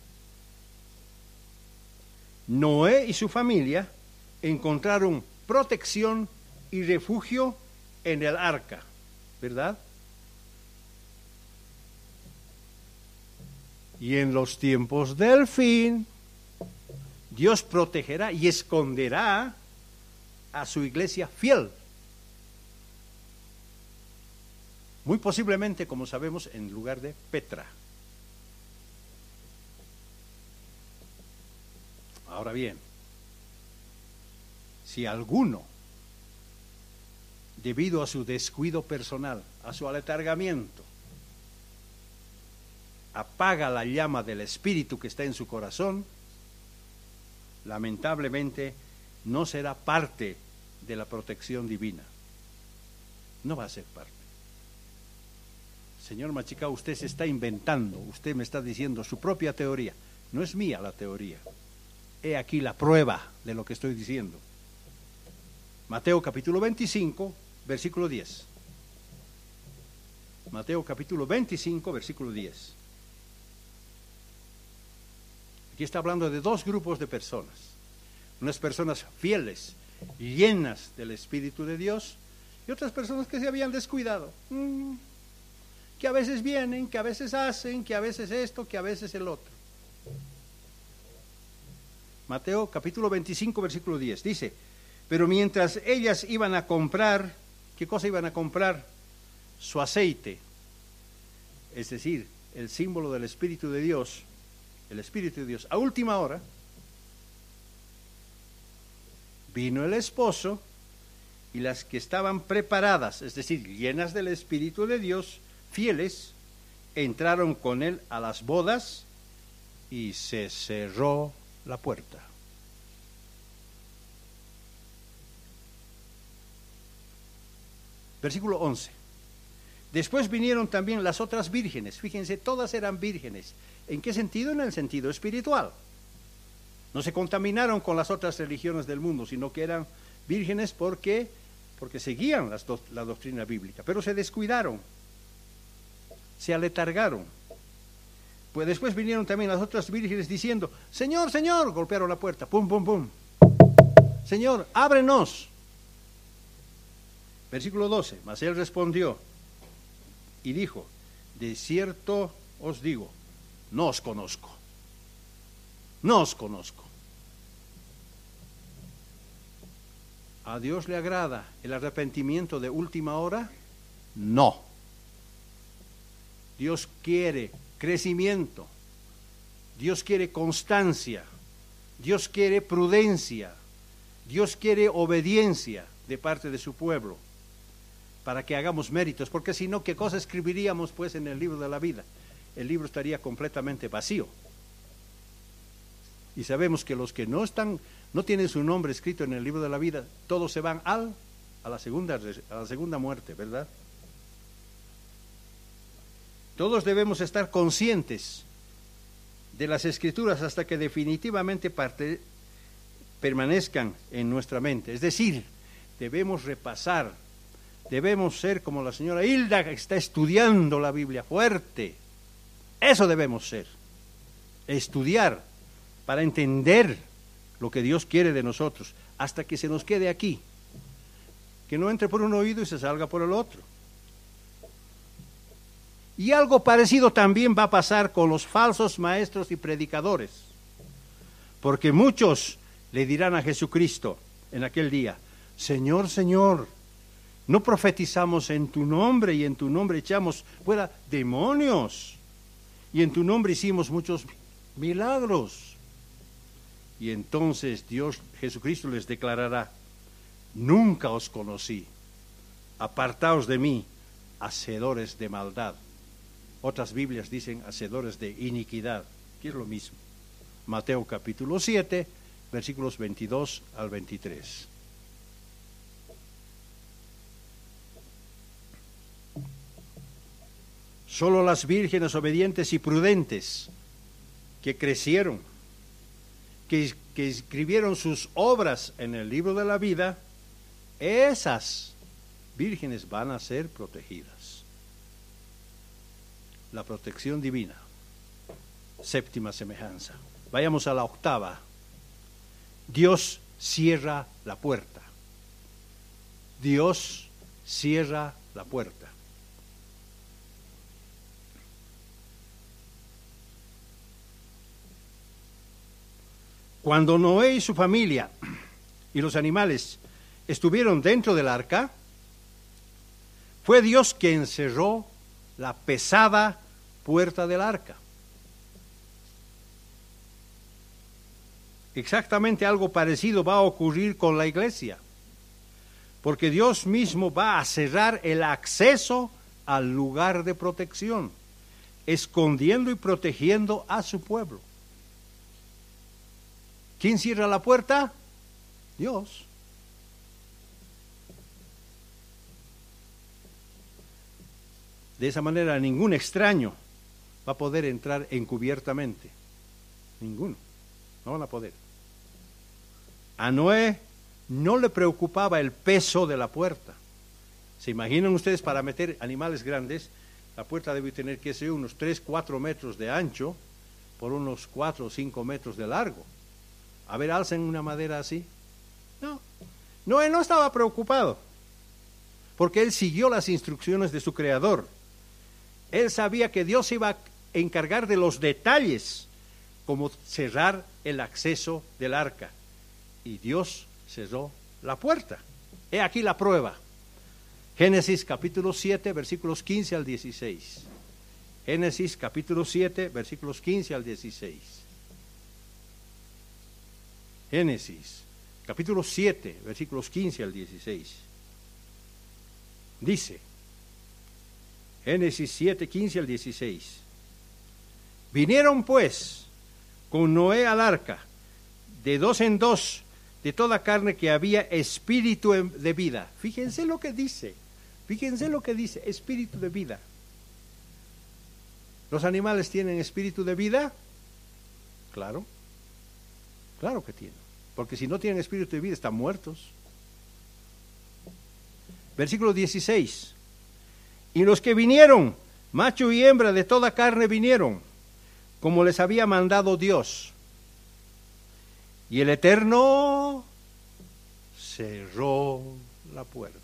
Noé y su familia encontraron protección y refugio en el arca, ¿verdad? Y en los tiempos del fin, Dios protegerá y esconderá a su iglesia fiel. Muy posiblemente, como sabemos, en lugar de Petra. Ahora bien, si alguno, debido a su descuido personal, a su aletargamiento, apaga la llama del espíritu que está en su corazón, lamentablemente no será parte de la protección divina. No va a ser parte. Señor Machicao, usted se está inventando, usted me está diciendo su propia teoría. No es mía la teoría. He aquí la prueba de lo que estoy diciendo. Mateo capítulo veinticinco, versículo diez. Mateo capítulo veinticinco, versículo diez. Aquí está hablando de dos grupos de personas. Unas personas fieles, llenas del Espíritu de Dios, y otras personas que se habían descuidado. Mm, que a veces vienen, que a veces hacen, que a veces esto, que a veces el otro. Mateo capítulo veinticinco, versículo diez, dice, pero mientras ellas iban a comprar, ¿qué cosa iban a comprar? Su aceite, es decir, el símbolo del Espíritu de Dios, el Espíritu de Dios. A última hora, vino el esposo y las que estaban preparadas, es decir, llenas del Espíritu de Dios, fieles, entraron con él a las bodas y se cerró la puerta. Versículo once. Después vinieron también las otras vírgenes. Fíjense, todas eran vírgenes. ¿En qué sentido? En el sentido espiritual. No se contaminaron con las otras religiones del mundo, sino que eran vírgenes porque, porque seguían las do, la doctrina bíblica, pero se descuidaron, se aletargaron. Pues después vinieron también las otras vírgenes diciendo, Señor, Señor, golpearon la puerta, pum, pum, pum. Señor, ábrenos. Versículo doce, mas él respondió y dijo, de cierto os digo, no os conozco, no os conozco. ¿A Dios le agrada el arrepentimiento de última hora? No. Dios quiere crecimiento, Dios quiere constancia, Dios quiere prudencia, Dios quiere obediencia de parte de su pueblo, para que hagamos méritos, porque si no, ¿qué cosa escribiríamos pues en el libro de la vida? El libro estaría completamente vacío. Y sabemos que los que no están, no tienen su nombre escrito en el libro de la vida, todos se van al, a la segunda, a la segunda muerte, ¿verdad? Todos debemos estar conscientes de las Escrituras hasta que definitivamente parte, permanezcan en nuestra mente. Es decir, debemos repasar, debemos ser como la señora Hilda, que está estudiando la Biblia fuerte. Eso debemos ser, estudiar para entender lo que Dios quiere de nosotros, hasta que se nos quede aquí, que no entre por un oído y se salga por el otro. Y algo parecido también va a pasar con los falsos maestros y predicadores, porque muchos le dirán a Jesucristo en aquel día, Señor, Señor, no profetizamos en tu nombre y en tu nombre echamos fuera demonios y en tu nombre hicimos muchos milagros. Y entonces Dios, Jesucristo les declarará, nunca os conocí, apartaos de mí, hacedores de maldad. Otras Biblias dicen hacedores de iniquidad, que es lo mismo. Mateo capítulo siete, versículos veintidós al veintitrés. Solo las vírgenes obedientes y prudentes que crecieron, que, que escribieron sus obras en el libro de la vida, esas vírgenes van a ser protegidas. La protección divina. Séptima semejanza. Vayamos a la octava. Dios cierra la puerta. Dios cierra la puerta. Cuando Noé y su familia y los animales estuvieron dentro del arca, fue Dios quien cerró la pesada puerta del arca. Exactamente algo parecido va a ocurrir con la iglesia, porque Dios mismo va a cerrar el acceso al lugar de protección, escondiendo y protegiendo a su pueblo. ¿Quién cierra la puerta? Dios. De esa manera ningún extraño va a poder entrar encubiertamente. Ninguno. No van a poder. A Noé no le preocupaba el peso de la puerta. ¿Se imaginan ustedes para meter animales grandes? La puerta debe tener que ser unos tres, cuatro metros de ancho por unos cuatro o cinco metros de largo. A ver, alcen una madera así. No. Noé no estaba preocupado, porque él siguió las instrucciones de su creador. Él sabía que Dios iba a encargar de los detalles, como cerrar el acceso del arca. Y Dios cerró la puerta. He aquí la prueba. Génesis capítulo siete, versículos quince al dieciséis. Génesis capítulo siete, versículos quince al dieciséis. Génesis capítulo siete, versículos quince al dieciséis. Dice, Génesis siete, quince al dieciséis. Vinieron pues con Noé al arca, de dos en dos, de toda carne que había espíritu de vida. Fíjense lo que dice, fíjense lo que dice, espíritu de vida. ¿Los animales tienen espíritu de vida? Claro, Claro que tienen, porque si no tienen espíritu de vida están muertos. Versículo dieciséis. Y los que vinieron, macho y hembra de toda carne vinieron, como les había mandado Dios. Y el Eterno cerró la puerta.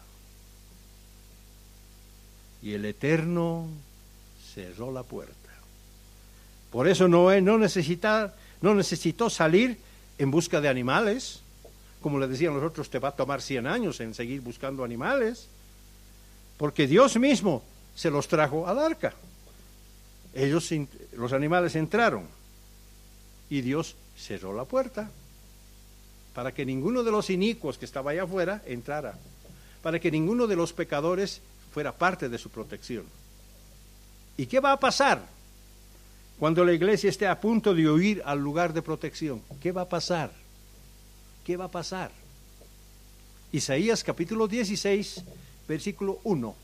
Y el Eterno cerró la puerta. Por eso Noé no necesita, no necesitó salir en busca de animales. Como le decían los otros, te va a tomar cien años en seguir buscando animales. Porque Dios mismo se los trajo al arca. Ellos, los animales entraron. Y Dios cerró la puerta. Para que ninguno de los inicuos que estaba allá afuera entrara. Para que ninguno de los pecadores fuera parte de su protección. ¿Y qué va a pasar cuando la iglesia esté a punto de huir al lugar de protección? ¿Qué va a pasar? ¿Qué va a pasar? Isaías capítulo dieciséis, versículo uno.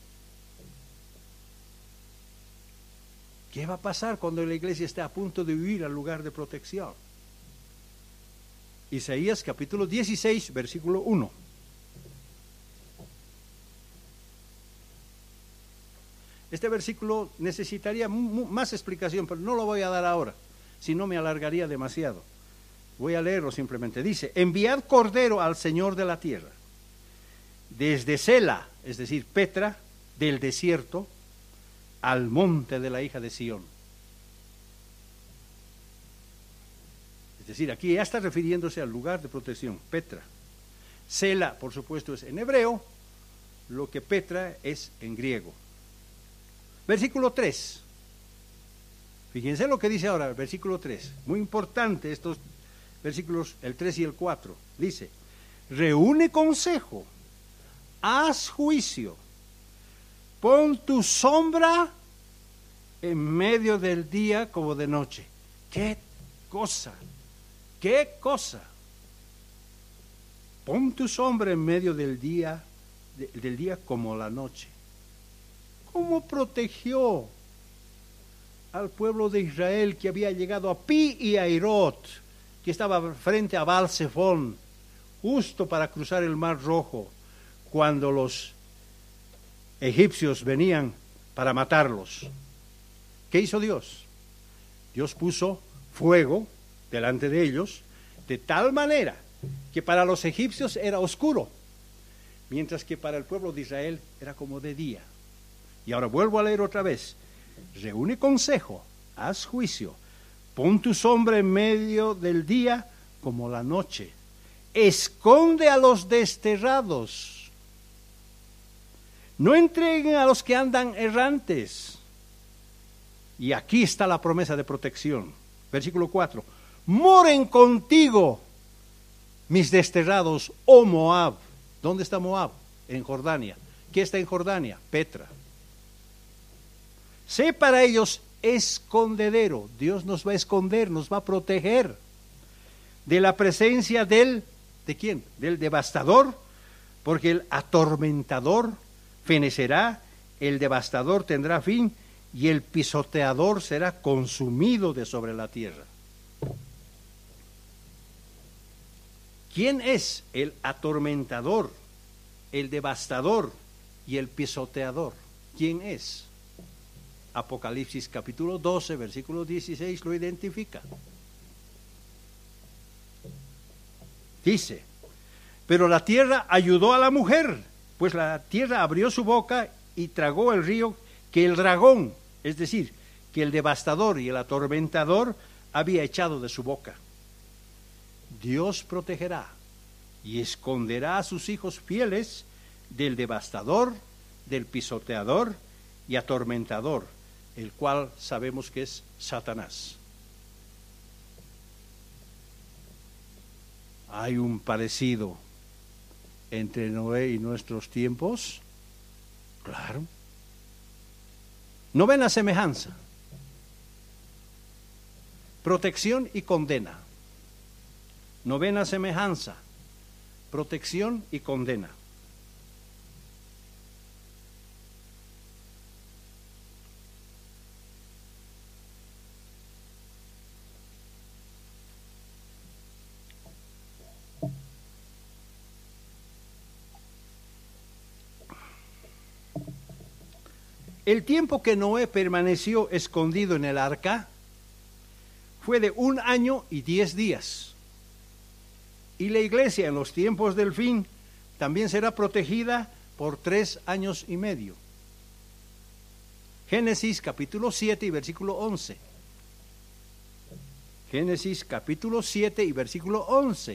¿Qué va a pasar cuando la iglesia esté a punto de huir al lugar de protección? Isaías capítulo dieciséis, versículo uno. Este versículo necesitaría más explicación, pero no lo voy a dar ahora, si no me alargaría demasiado. Voy a leerlo simplemente. Dice, enviad cordero al Señor de la tierra, desde Sela, es decir, Petra, del desierto, al monte de la hija de Sión. Es decir, aquí ya está refiriéndose al lugar de protección, Petra. Sela, por supuesto, es en hebreo, lo que Petra es en griego. Versículo tres. Fíjense lo que dice ahora el versículo tres. Muy importante estos versículos, el tres y el cuatro. Dice, reúne consejo, haz juicio, pon tu sombra en medio del día como de noche. ¡Qué cosa! ¡Qué cosa! Pon tu sombra en medio del día, de, del día como la noche. ¿Cómo protegió al pueblo de Israel que había llegado a Pi y Airot, que estaba frente a Baal-Zephón, justo para cruzar el Mar Rojo, cuando los egipcios venían para matarlos? ¿Qué hizo Dios? Dios puso fuego delante de ellos, de tal manera que para los egipcios era oscuro, mientras que para el pueblo de Israel era como de día. Y ahora vuelvo a leer otra vez. Reúne consejo, haz juicio, pon tu sombra en medio del día como la noche. Esconde a los desterrados. No entreguen a los que andan errantes. Y aquí está la promesa de protección. Versículo cuatro. Moren contigo mis desterrados, oh Moab. ¿Dónde está Moab? En Jordania. ¿Qué está en Jordania? Petra. Sé para ellos escondedero. Dios nos va a esconder, nos va a proteger de la presencia del, ¿de quién? Del devastador, porque el atormentador fenecerá, el devastador tendrá fin y el pisoteador será consumido de sobre la tierra. ¿Quién es el atormentador, el devastador y el pisoteador? ¿Quién es? Apocalipsis capítulo doce, versículo dieciséis lo identifica. Dice, pero la tierra ayudó a la mujer, pues la tierra abrió su boca y tragó el río que el dragón, es decir, que el devastador y el atormentador había echado de su boca. Dios protegerá y esconderá a sus hijos fieles del devastador, del pisoteador y atormentador, el cual sabemos que es Satanás. ¿Hay un parecido entre Noé y nuestros tiempos? Claro. Novena semejanza. Protección y condena. Novena semejanza. Protección y condena. El tiempo que Noé permaneció escondido en el arca fue de un año y diez días. Y la iglesia en los tiempos del fin también será protegida por tres años y medio. Génesis capítulo siete y versículo once. Génesis capítulo siete y versículo once.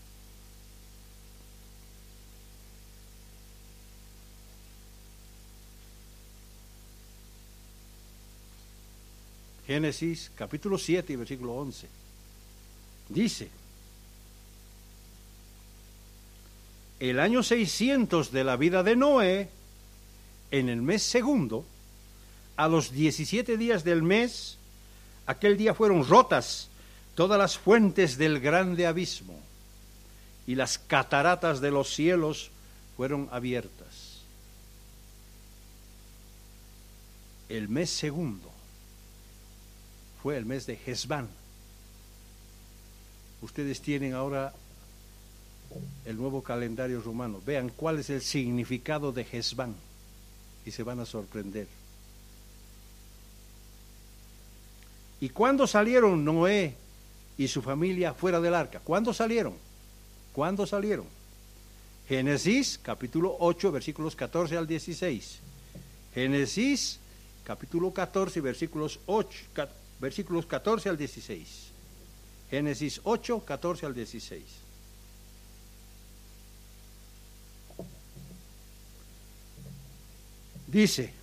Génesis capítulo siete y versículo once. Dice: el año seiscientos de la vida de Noé, en el mes segundo, a los diecisiete días del mes, aquel día fueron rotas todas las fuentes del grande abismo, y las cataratas de los cielos fueron abiertas. El mes segundo fue el mes de Hesbán. Ustedes tienen ahora el nuevo calendario romano. Vean cuál es el significado de Hesbán y se van a sorprender. ¿Y cuándo salieron Noé y su familia fuera del arca? ¿Cuándo salieron? ¿Cuándo salieron? Génesis capítulo ocho, versículos catorce al dieciséis. Génesis capítulo catorce, versículos ocho, versículos catorce al dieciséis. Génesis ocho, catorce al dieciséis. Dice: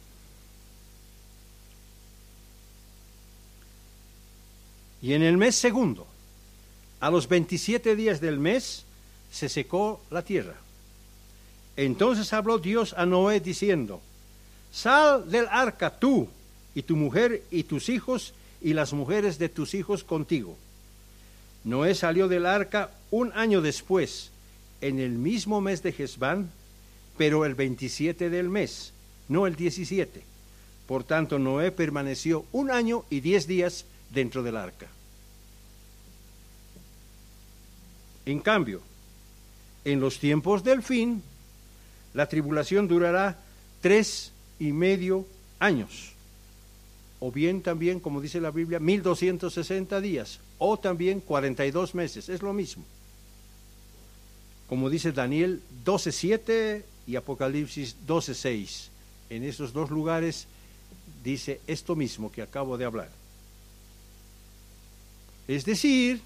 y en el mes segundo, a los veintisiete días del mes, se secó la tierra. Entonces habló Dios a Noé diciendo: sal del arca tú y tu mujer y tus hijos y las mujeres de tus hijos contigo. Noé salió del arca un año después, en el mismo mes de Hesbán, pero el veintisiete del mes, no el diecisiete. Por tanto, Noé permaneció un año y diez días dentro del arca. En cambio, en los tiempos del fin, la tribulación durará tres y medio años, o bien también, como dice la Biblia, mil doscientos sesenta días, o también cuarenta y dos meses, es lo mismo. Como dice Daniel doce siete y Apocalipsis doce seis, en esos dos lugares dice esto mismo que acabo de hablar. Es decir,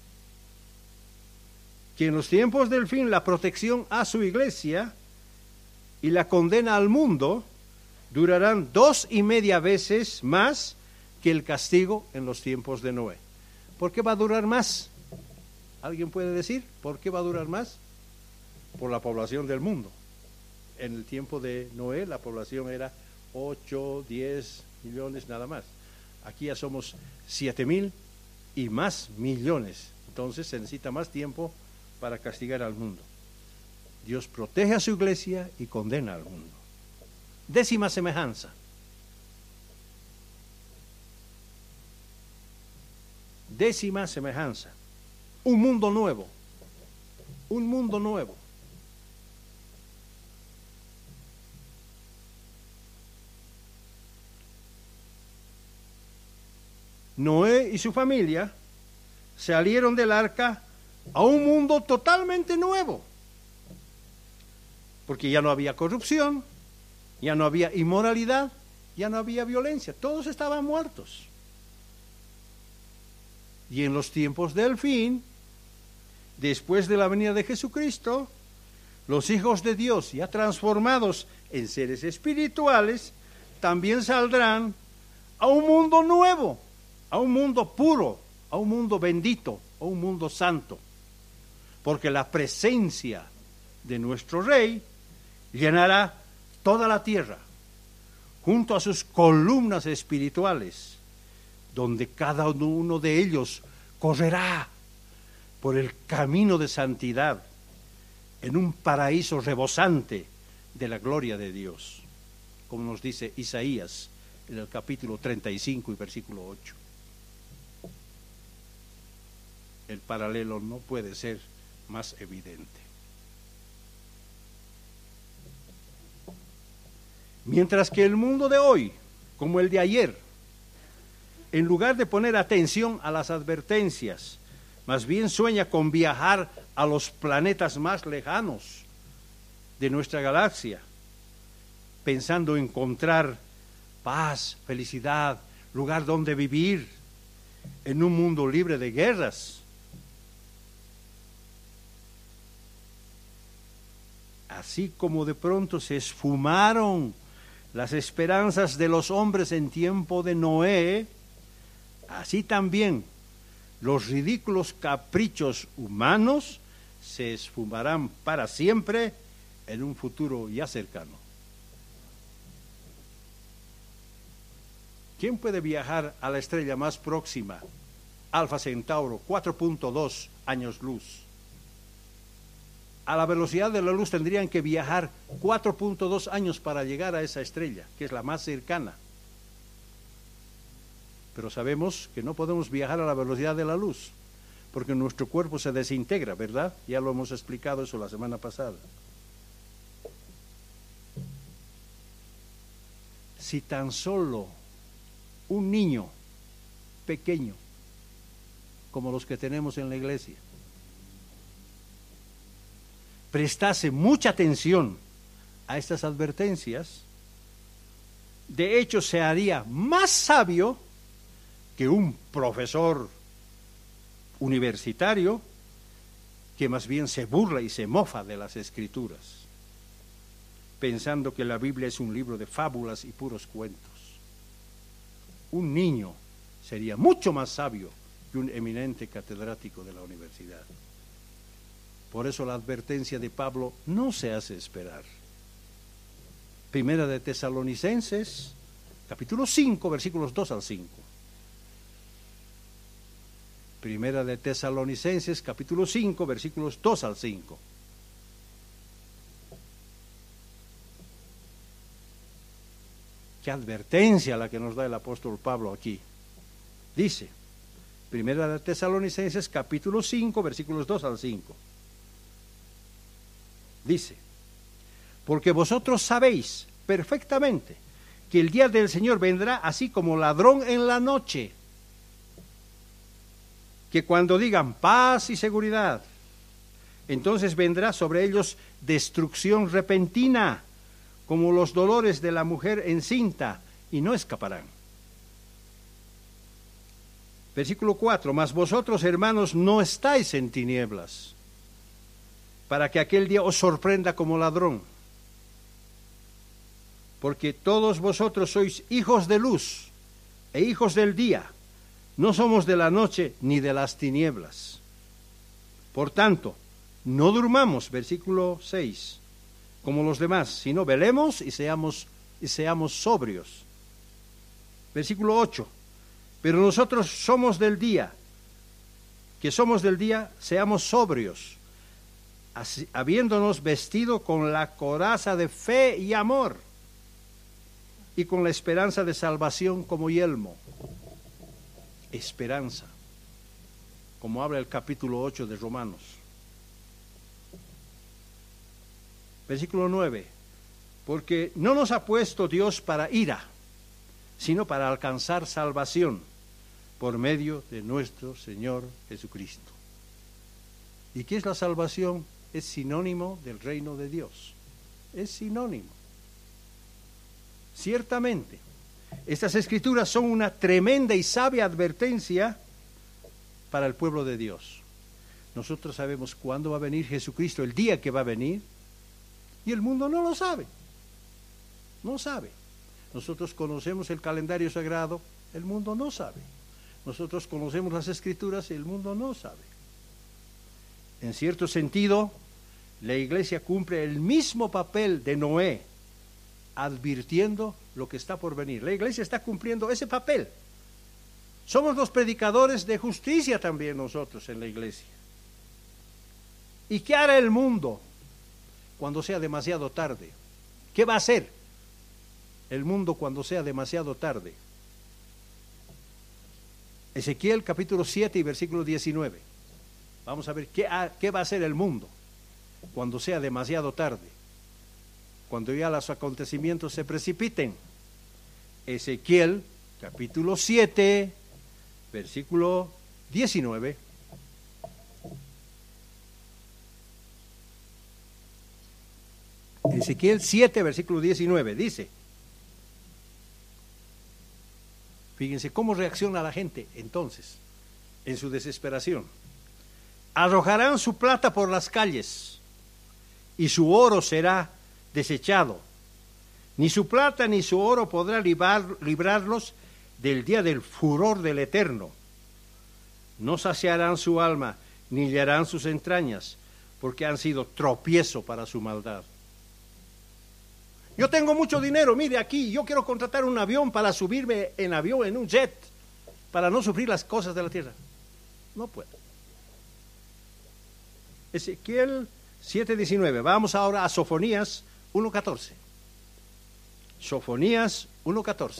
que en los tiempos del fin la protección a su iglesia y la condena al mundo durarán dos y media veces más que el castigo en los tiempos de Noé. ¿Por qué va a durar más? ¿Alguien puede decir por qué va a durar más? Por la población del mundo. En el tiempo de Noé la población era ocho, diez millones nada más. Aquí ya somos siete mil y más millones. Entonces se necesita más tiempo para castigar al mundo. Dios protege a su iglesia y condena al mundo. Décima semejanza. Décima semejanza. Un mundo nuevo. Un mundo nuevo. Noé y su familia salieron del arca a un mundo totalmente nuevo, porque ya no había corrupción, ya no había inmoralidad, ya no había violencia, todos estaban muertos. Y en los tiempos del fin, después de la venida de Jesucristo, los hijos de Dios, ya transformados en seres espirituales, también saldrán a un mundo nuevo, a un mundo puro, a un mundo bendito, a un mundo santo, porque la presencia de nuestro Rey llenará toda la tierra, junto a sus columnas espirituales, donde cada uno de ellos correrá por el camino de santidad en un paraíso rebosante de la gloria de Dios, como nos dice Isaías en el capítulo treinta y cinco y versículo ocho. El paralelo no puede ser más evidente. Mientras que el mundo de hoy, como el de ayer, en lugar de poner atención a las advertencias, más bien sueña con viajar a los planetas más lejanos de nuestra galaxia, pensando encontrar paz, felicidad, lugar donde vivir, en un mundo libre de guerras. Así como de pronto se esfumaron las esperanzas de los hombres en tiempo de Noé, así también los ridículos caprichos humanos se esfumarán para siempre en un futuro ya cercano. ¿Quién puede viajar a la estrella más próxima, Alfa Centauro, cuatro punto dos años luz? A la velocidad de la luz tendrían que viajar cuatro punto dos años para llegar a esa estrella, que es la más cercana. Pero sabemos que no podemos viajar a la velocidad de la luz, porque nuestro cuerpo se desintegra, ¿verdad? Ya lo hemos explicado eso la semana pasada. Si tan solo un niño pequeño, como los que tenemos en la iglesia, prestase mucha atención a estas advertencias, de hecho se haría más sabio que un profesor universitario que más bien se burla y se mofa de las Escrituras, pensando que la Biblia es un libro de fábulas y puros cuentos. Un niño sería mucho más sabio que un eminente catedrático de la universidad. Por eso la advertencia de Pablo no se hace esperar. Primera de Tesalonicenses, capítulo cinco, versículos dos al cinco. Primera de Tesalonicenses, capítulo cinco, versículos dos al cinco. Qué advertencia la que nos da el apóstol Pablo aquí. Dice, Primera de Tesalonicenses, capítulo cinco, versículos dos al cinco. Dice, porque vosotros sabéis perfectamente que el día del Señor vendrá así como ladrón en la noche, que cuando digan paz y seguridad, entonces vendrá sobre ellos destrucción repentina, como los dolores de la mujer encinta, y no escaparán. Versículo cuatro, mas vosotros, hermanos, no estáis en tinieblas, para que aquel día os sorprenda como ladrón, porque todos vosotros sois hijos de luz e hijos del día, no somos de la noche ni de las tinieblas. Por tanto, no durmamos, versículo seis, como los demás, sino velemos y seamos, y seamos sobrios. Versículo ocho, pero nosotros somos del día, que somos del día, seamos sobrios, así, habiéndonos vestido con la coraza de fe y amor, y con la esperanza de salvación como yelmo. Esperanza, como habla el capítulo ocho de Romanos. Versículo nueve, porque no nos ha puesto Dios para ira, sino para alcanzar salvación por medio de nuestro Señor Jesucristo. ¿Y qué es la salvación? Es sinónimo del reino de Dios. Es sinónimo. Ciertamente, estas escrituras son una tremenda y sabia advertencia para el pueblo de Dios. Nosotros sabemos cuándo va a venir Jesucristo, el día que va a venir, y el mundo no lo sabe. No sabe. Nosotros conocemos el calendario sagrado, el mundo no sabe. Nosotros conocemos las escrituras y el mundo no sabe. En cierto sentido, la iglesia cumple el mismo papel de Noé, advirtiendo lo que está por venir. La iglesia está cumpliendo ese papel. Somos los predicadores de justicia también nosotros en la iglesia. ¿Y qué hará el mundo cuando sea demasiado tarde? ¿Qué va a hacer el mundo cuando sea demasiado tarde? Ezequiel capítulo siete y versículo diecinueve. Vamos a ver qué, ha, qué va a hacer el mundo cuando sea demasiado tarde. cuando ya los acontecimientos se precipiten. Ezequiel, capítulo siete, versículo diecinueve. Ezequiel siete, versículo diecinueve, dice, fíjense cómo reacciona la gente entonces, en su desesperación. Arrojarán su plata por las calles, y su oro será desechado. Ni su plata ni su oro podrá librar, librarlos del día del furor del Eterno. No saciarán su alma, ni llenarán sus entrañas, porque han sido tropiezo para su maldad. Yo tengo mucho dinero, mire aquí, yo quiero contratar un avión para subirme en avión, en un jet, para no sufrir las cosas de la tierra. No puedo. Ezequiel siete diecinueve. Vamos ahora a Sofonías uno catorce. Sofonías uno catorce.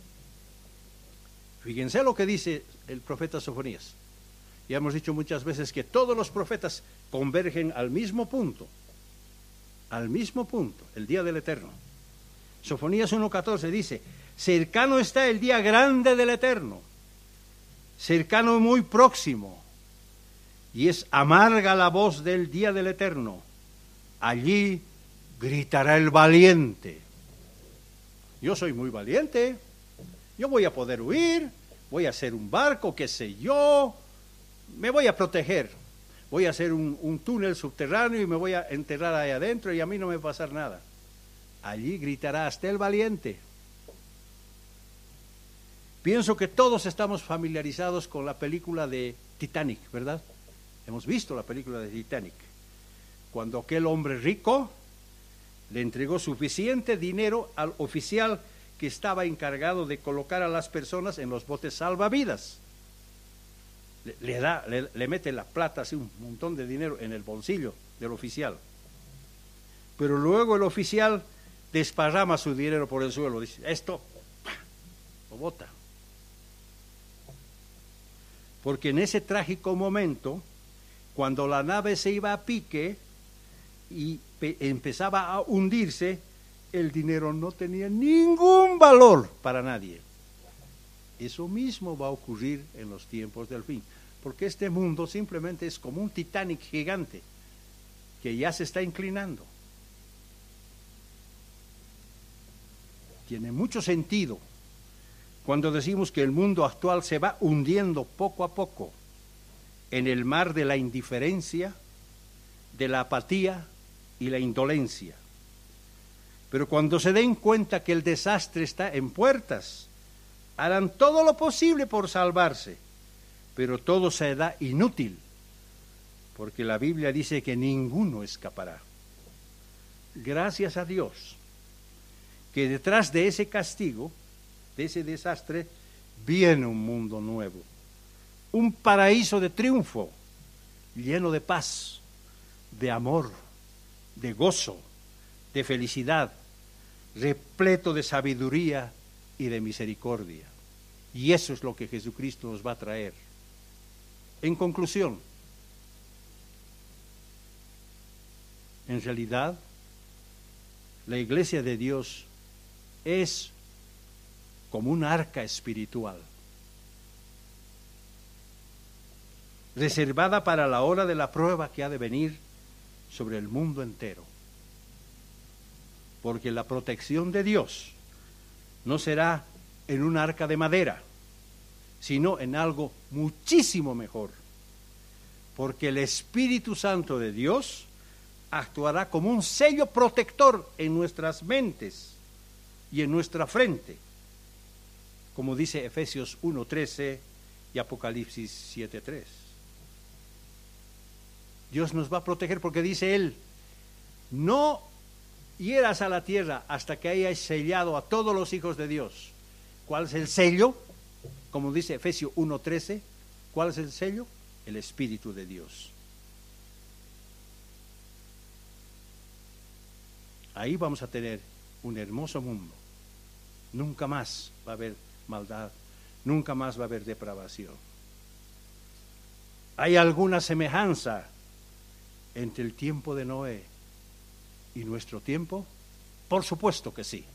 Fíjense lo que dice el profeta Sofonías. Ya hemos dicho muchas veces que todos los profetas convergen al mismo punto. Al mismo punto, el día del Eterno. Sofonías uno catorce dice, cercano está el día grande del Eterno, cercano y muy próximo, y es amarga la voz del día del Eterno. Allí gritará el valiente. Yo soy muy valiente, yo voy a poder huir, voy a hacer un barco, qué sé yo, me voy a proteger, voy a hacer un, un túnel subterráneo y me voy a enterrar ahí adentro y a mí no me va a pasar nada. Allí gritará hasta el valiente. Pienso que todos estamos familiarizados con la película de Titanic, ¿verdad? Hemos visto la película de Titanic. Cuando aquel hombre rico le entregó suficiente dinero al oficial que estaba encargado de colocar a las personas en los botes salvavidas. Le, le da, le, le mete la plata, así un montón de dinero en el bolsillo del oficial. Pero luego el oficial desparrama su dinero por el suelo, dice, esto, lo bota. Porque en ese trágico momento, cuando la nave se iba a pique y empezaba a hundirse, el dinero no tenía ningún valor para nadie. Eso mismo va a ocurrir en los tiempos del fin, porque este mundo simplemente es como un Titanic gigante que ya se está inclinando. Tiene mucho sentido cuando decimos que el mundo actual se va hundiendo poco a poco en el mar de la indiferencia, de la apatía y la indolencia. Pero cuando se den cuenta que el desastre está en puertas, harán todo lo posible por salvarse, pero todo será inútil, porque la Biblia dice que ninguno escapará. Gracias a Dios, que detrás de ese castigo, de ese desastre, viene un mundo nuevo, un paraíso de triunfo, lleno de paz, de amor, de gozo, de felicidad, repleto de sabiduría y de misericordia. Y eso es lo que Jesucristo nos va a traer. En conclusión, en realidad, la iglesia de Dios es como un arca espiritual, reservada para la hora de la prueba que ha de venir sobre el mundo entero. Porque la protección de Dios no será en un arca de madera, sino en algo muchísimo mejor. Porque el Espíritu Santo de Dios actuará como un sello protector en nuestras mentes y en nuestra frente, como dice Efesios uno trece y Apocalipsis siete tres. Dios nos va a proteger porque dice Él, no hieras a la tierra hasta que hayas sellado a todos los hijos de Dios. ¿Cuál es el sello? Como dice Efesios uno trece, ¿cuál es el sello? El Espíritu de Dios. Ahí vamos a tener un hermoso mundo. Nunca más va a haber maldad, nunca más va a haber depravación. ¿Hay alguna semejanza entre el tiempo de Noé y nuestro tiempo? Por supuesto que sí.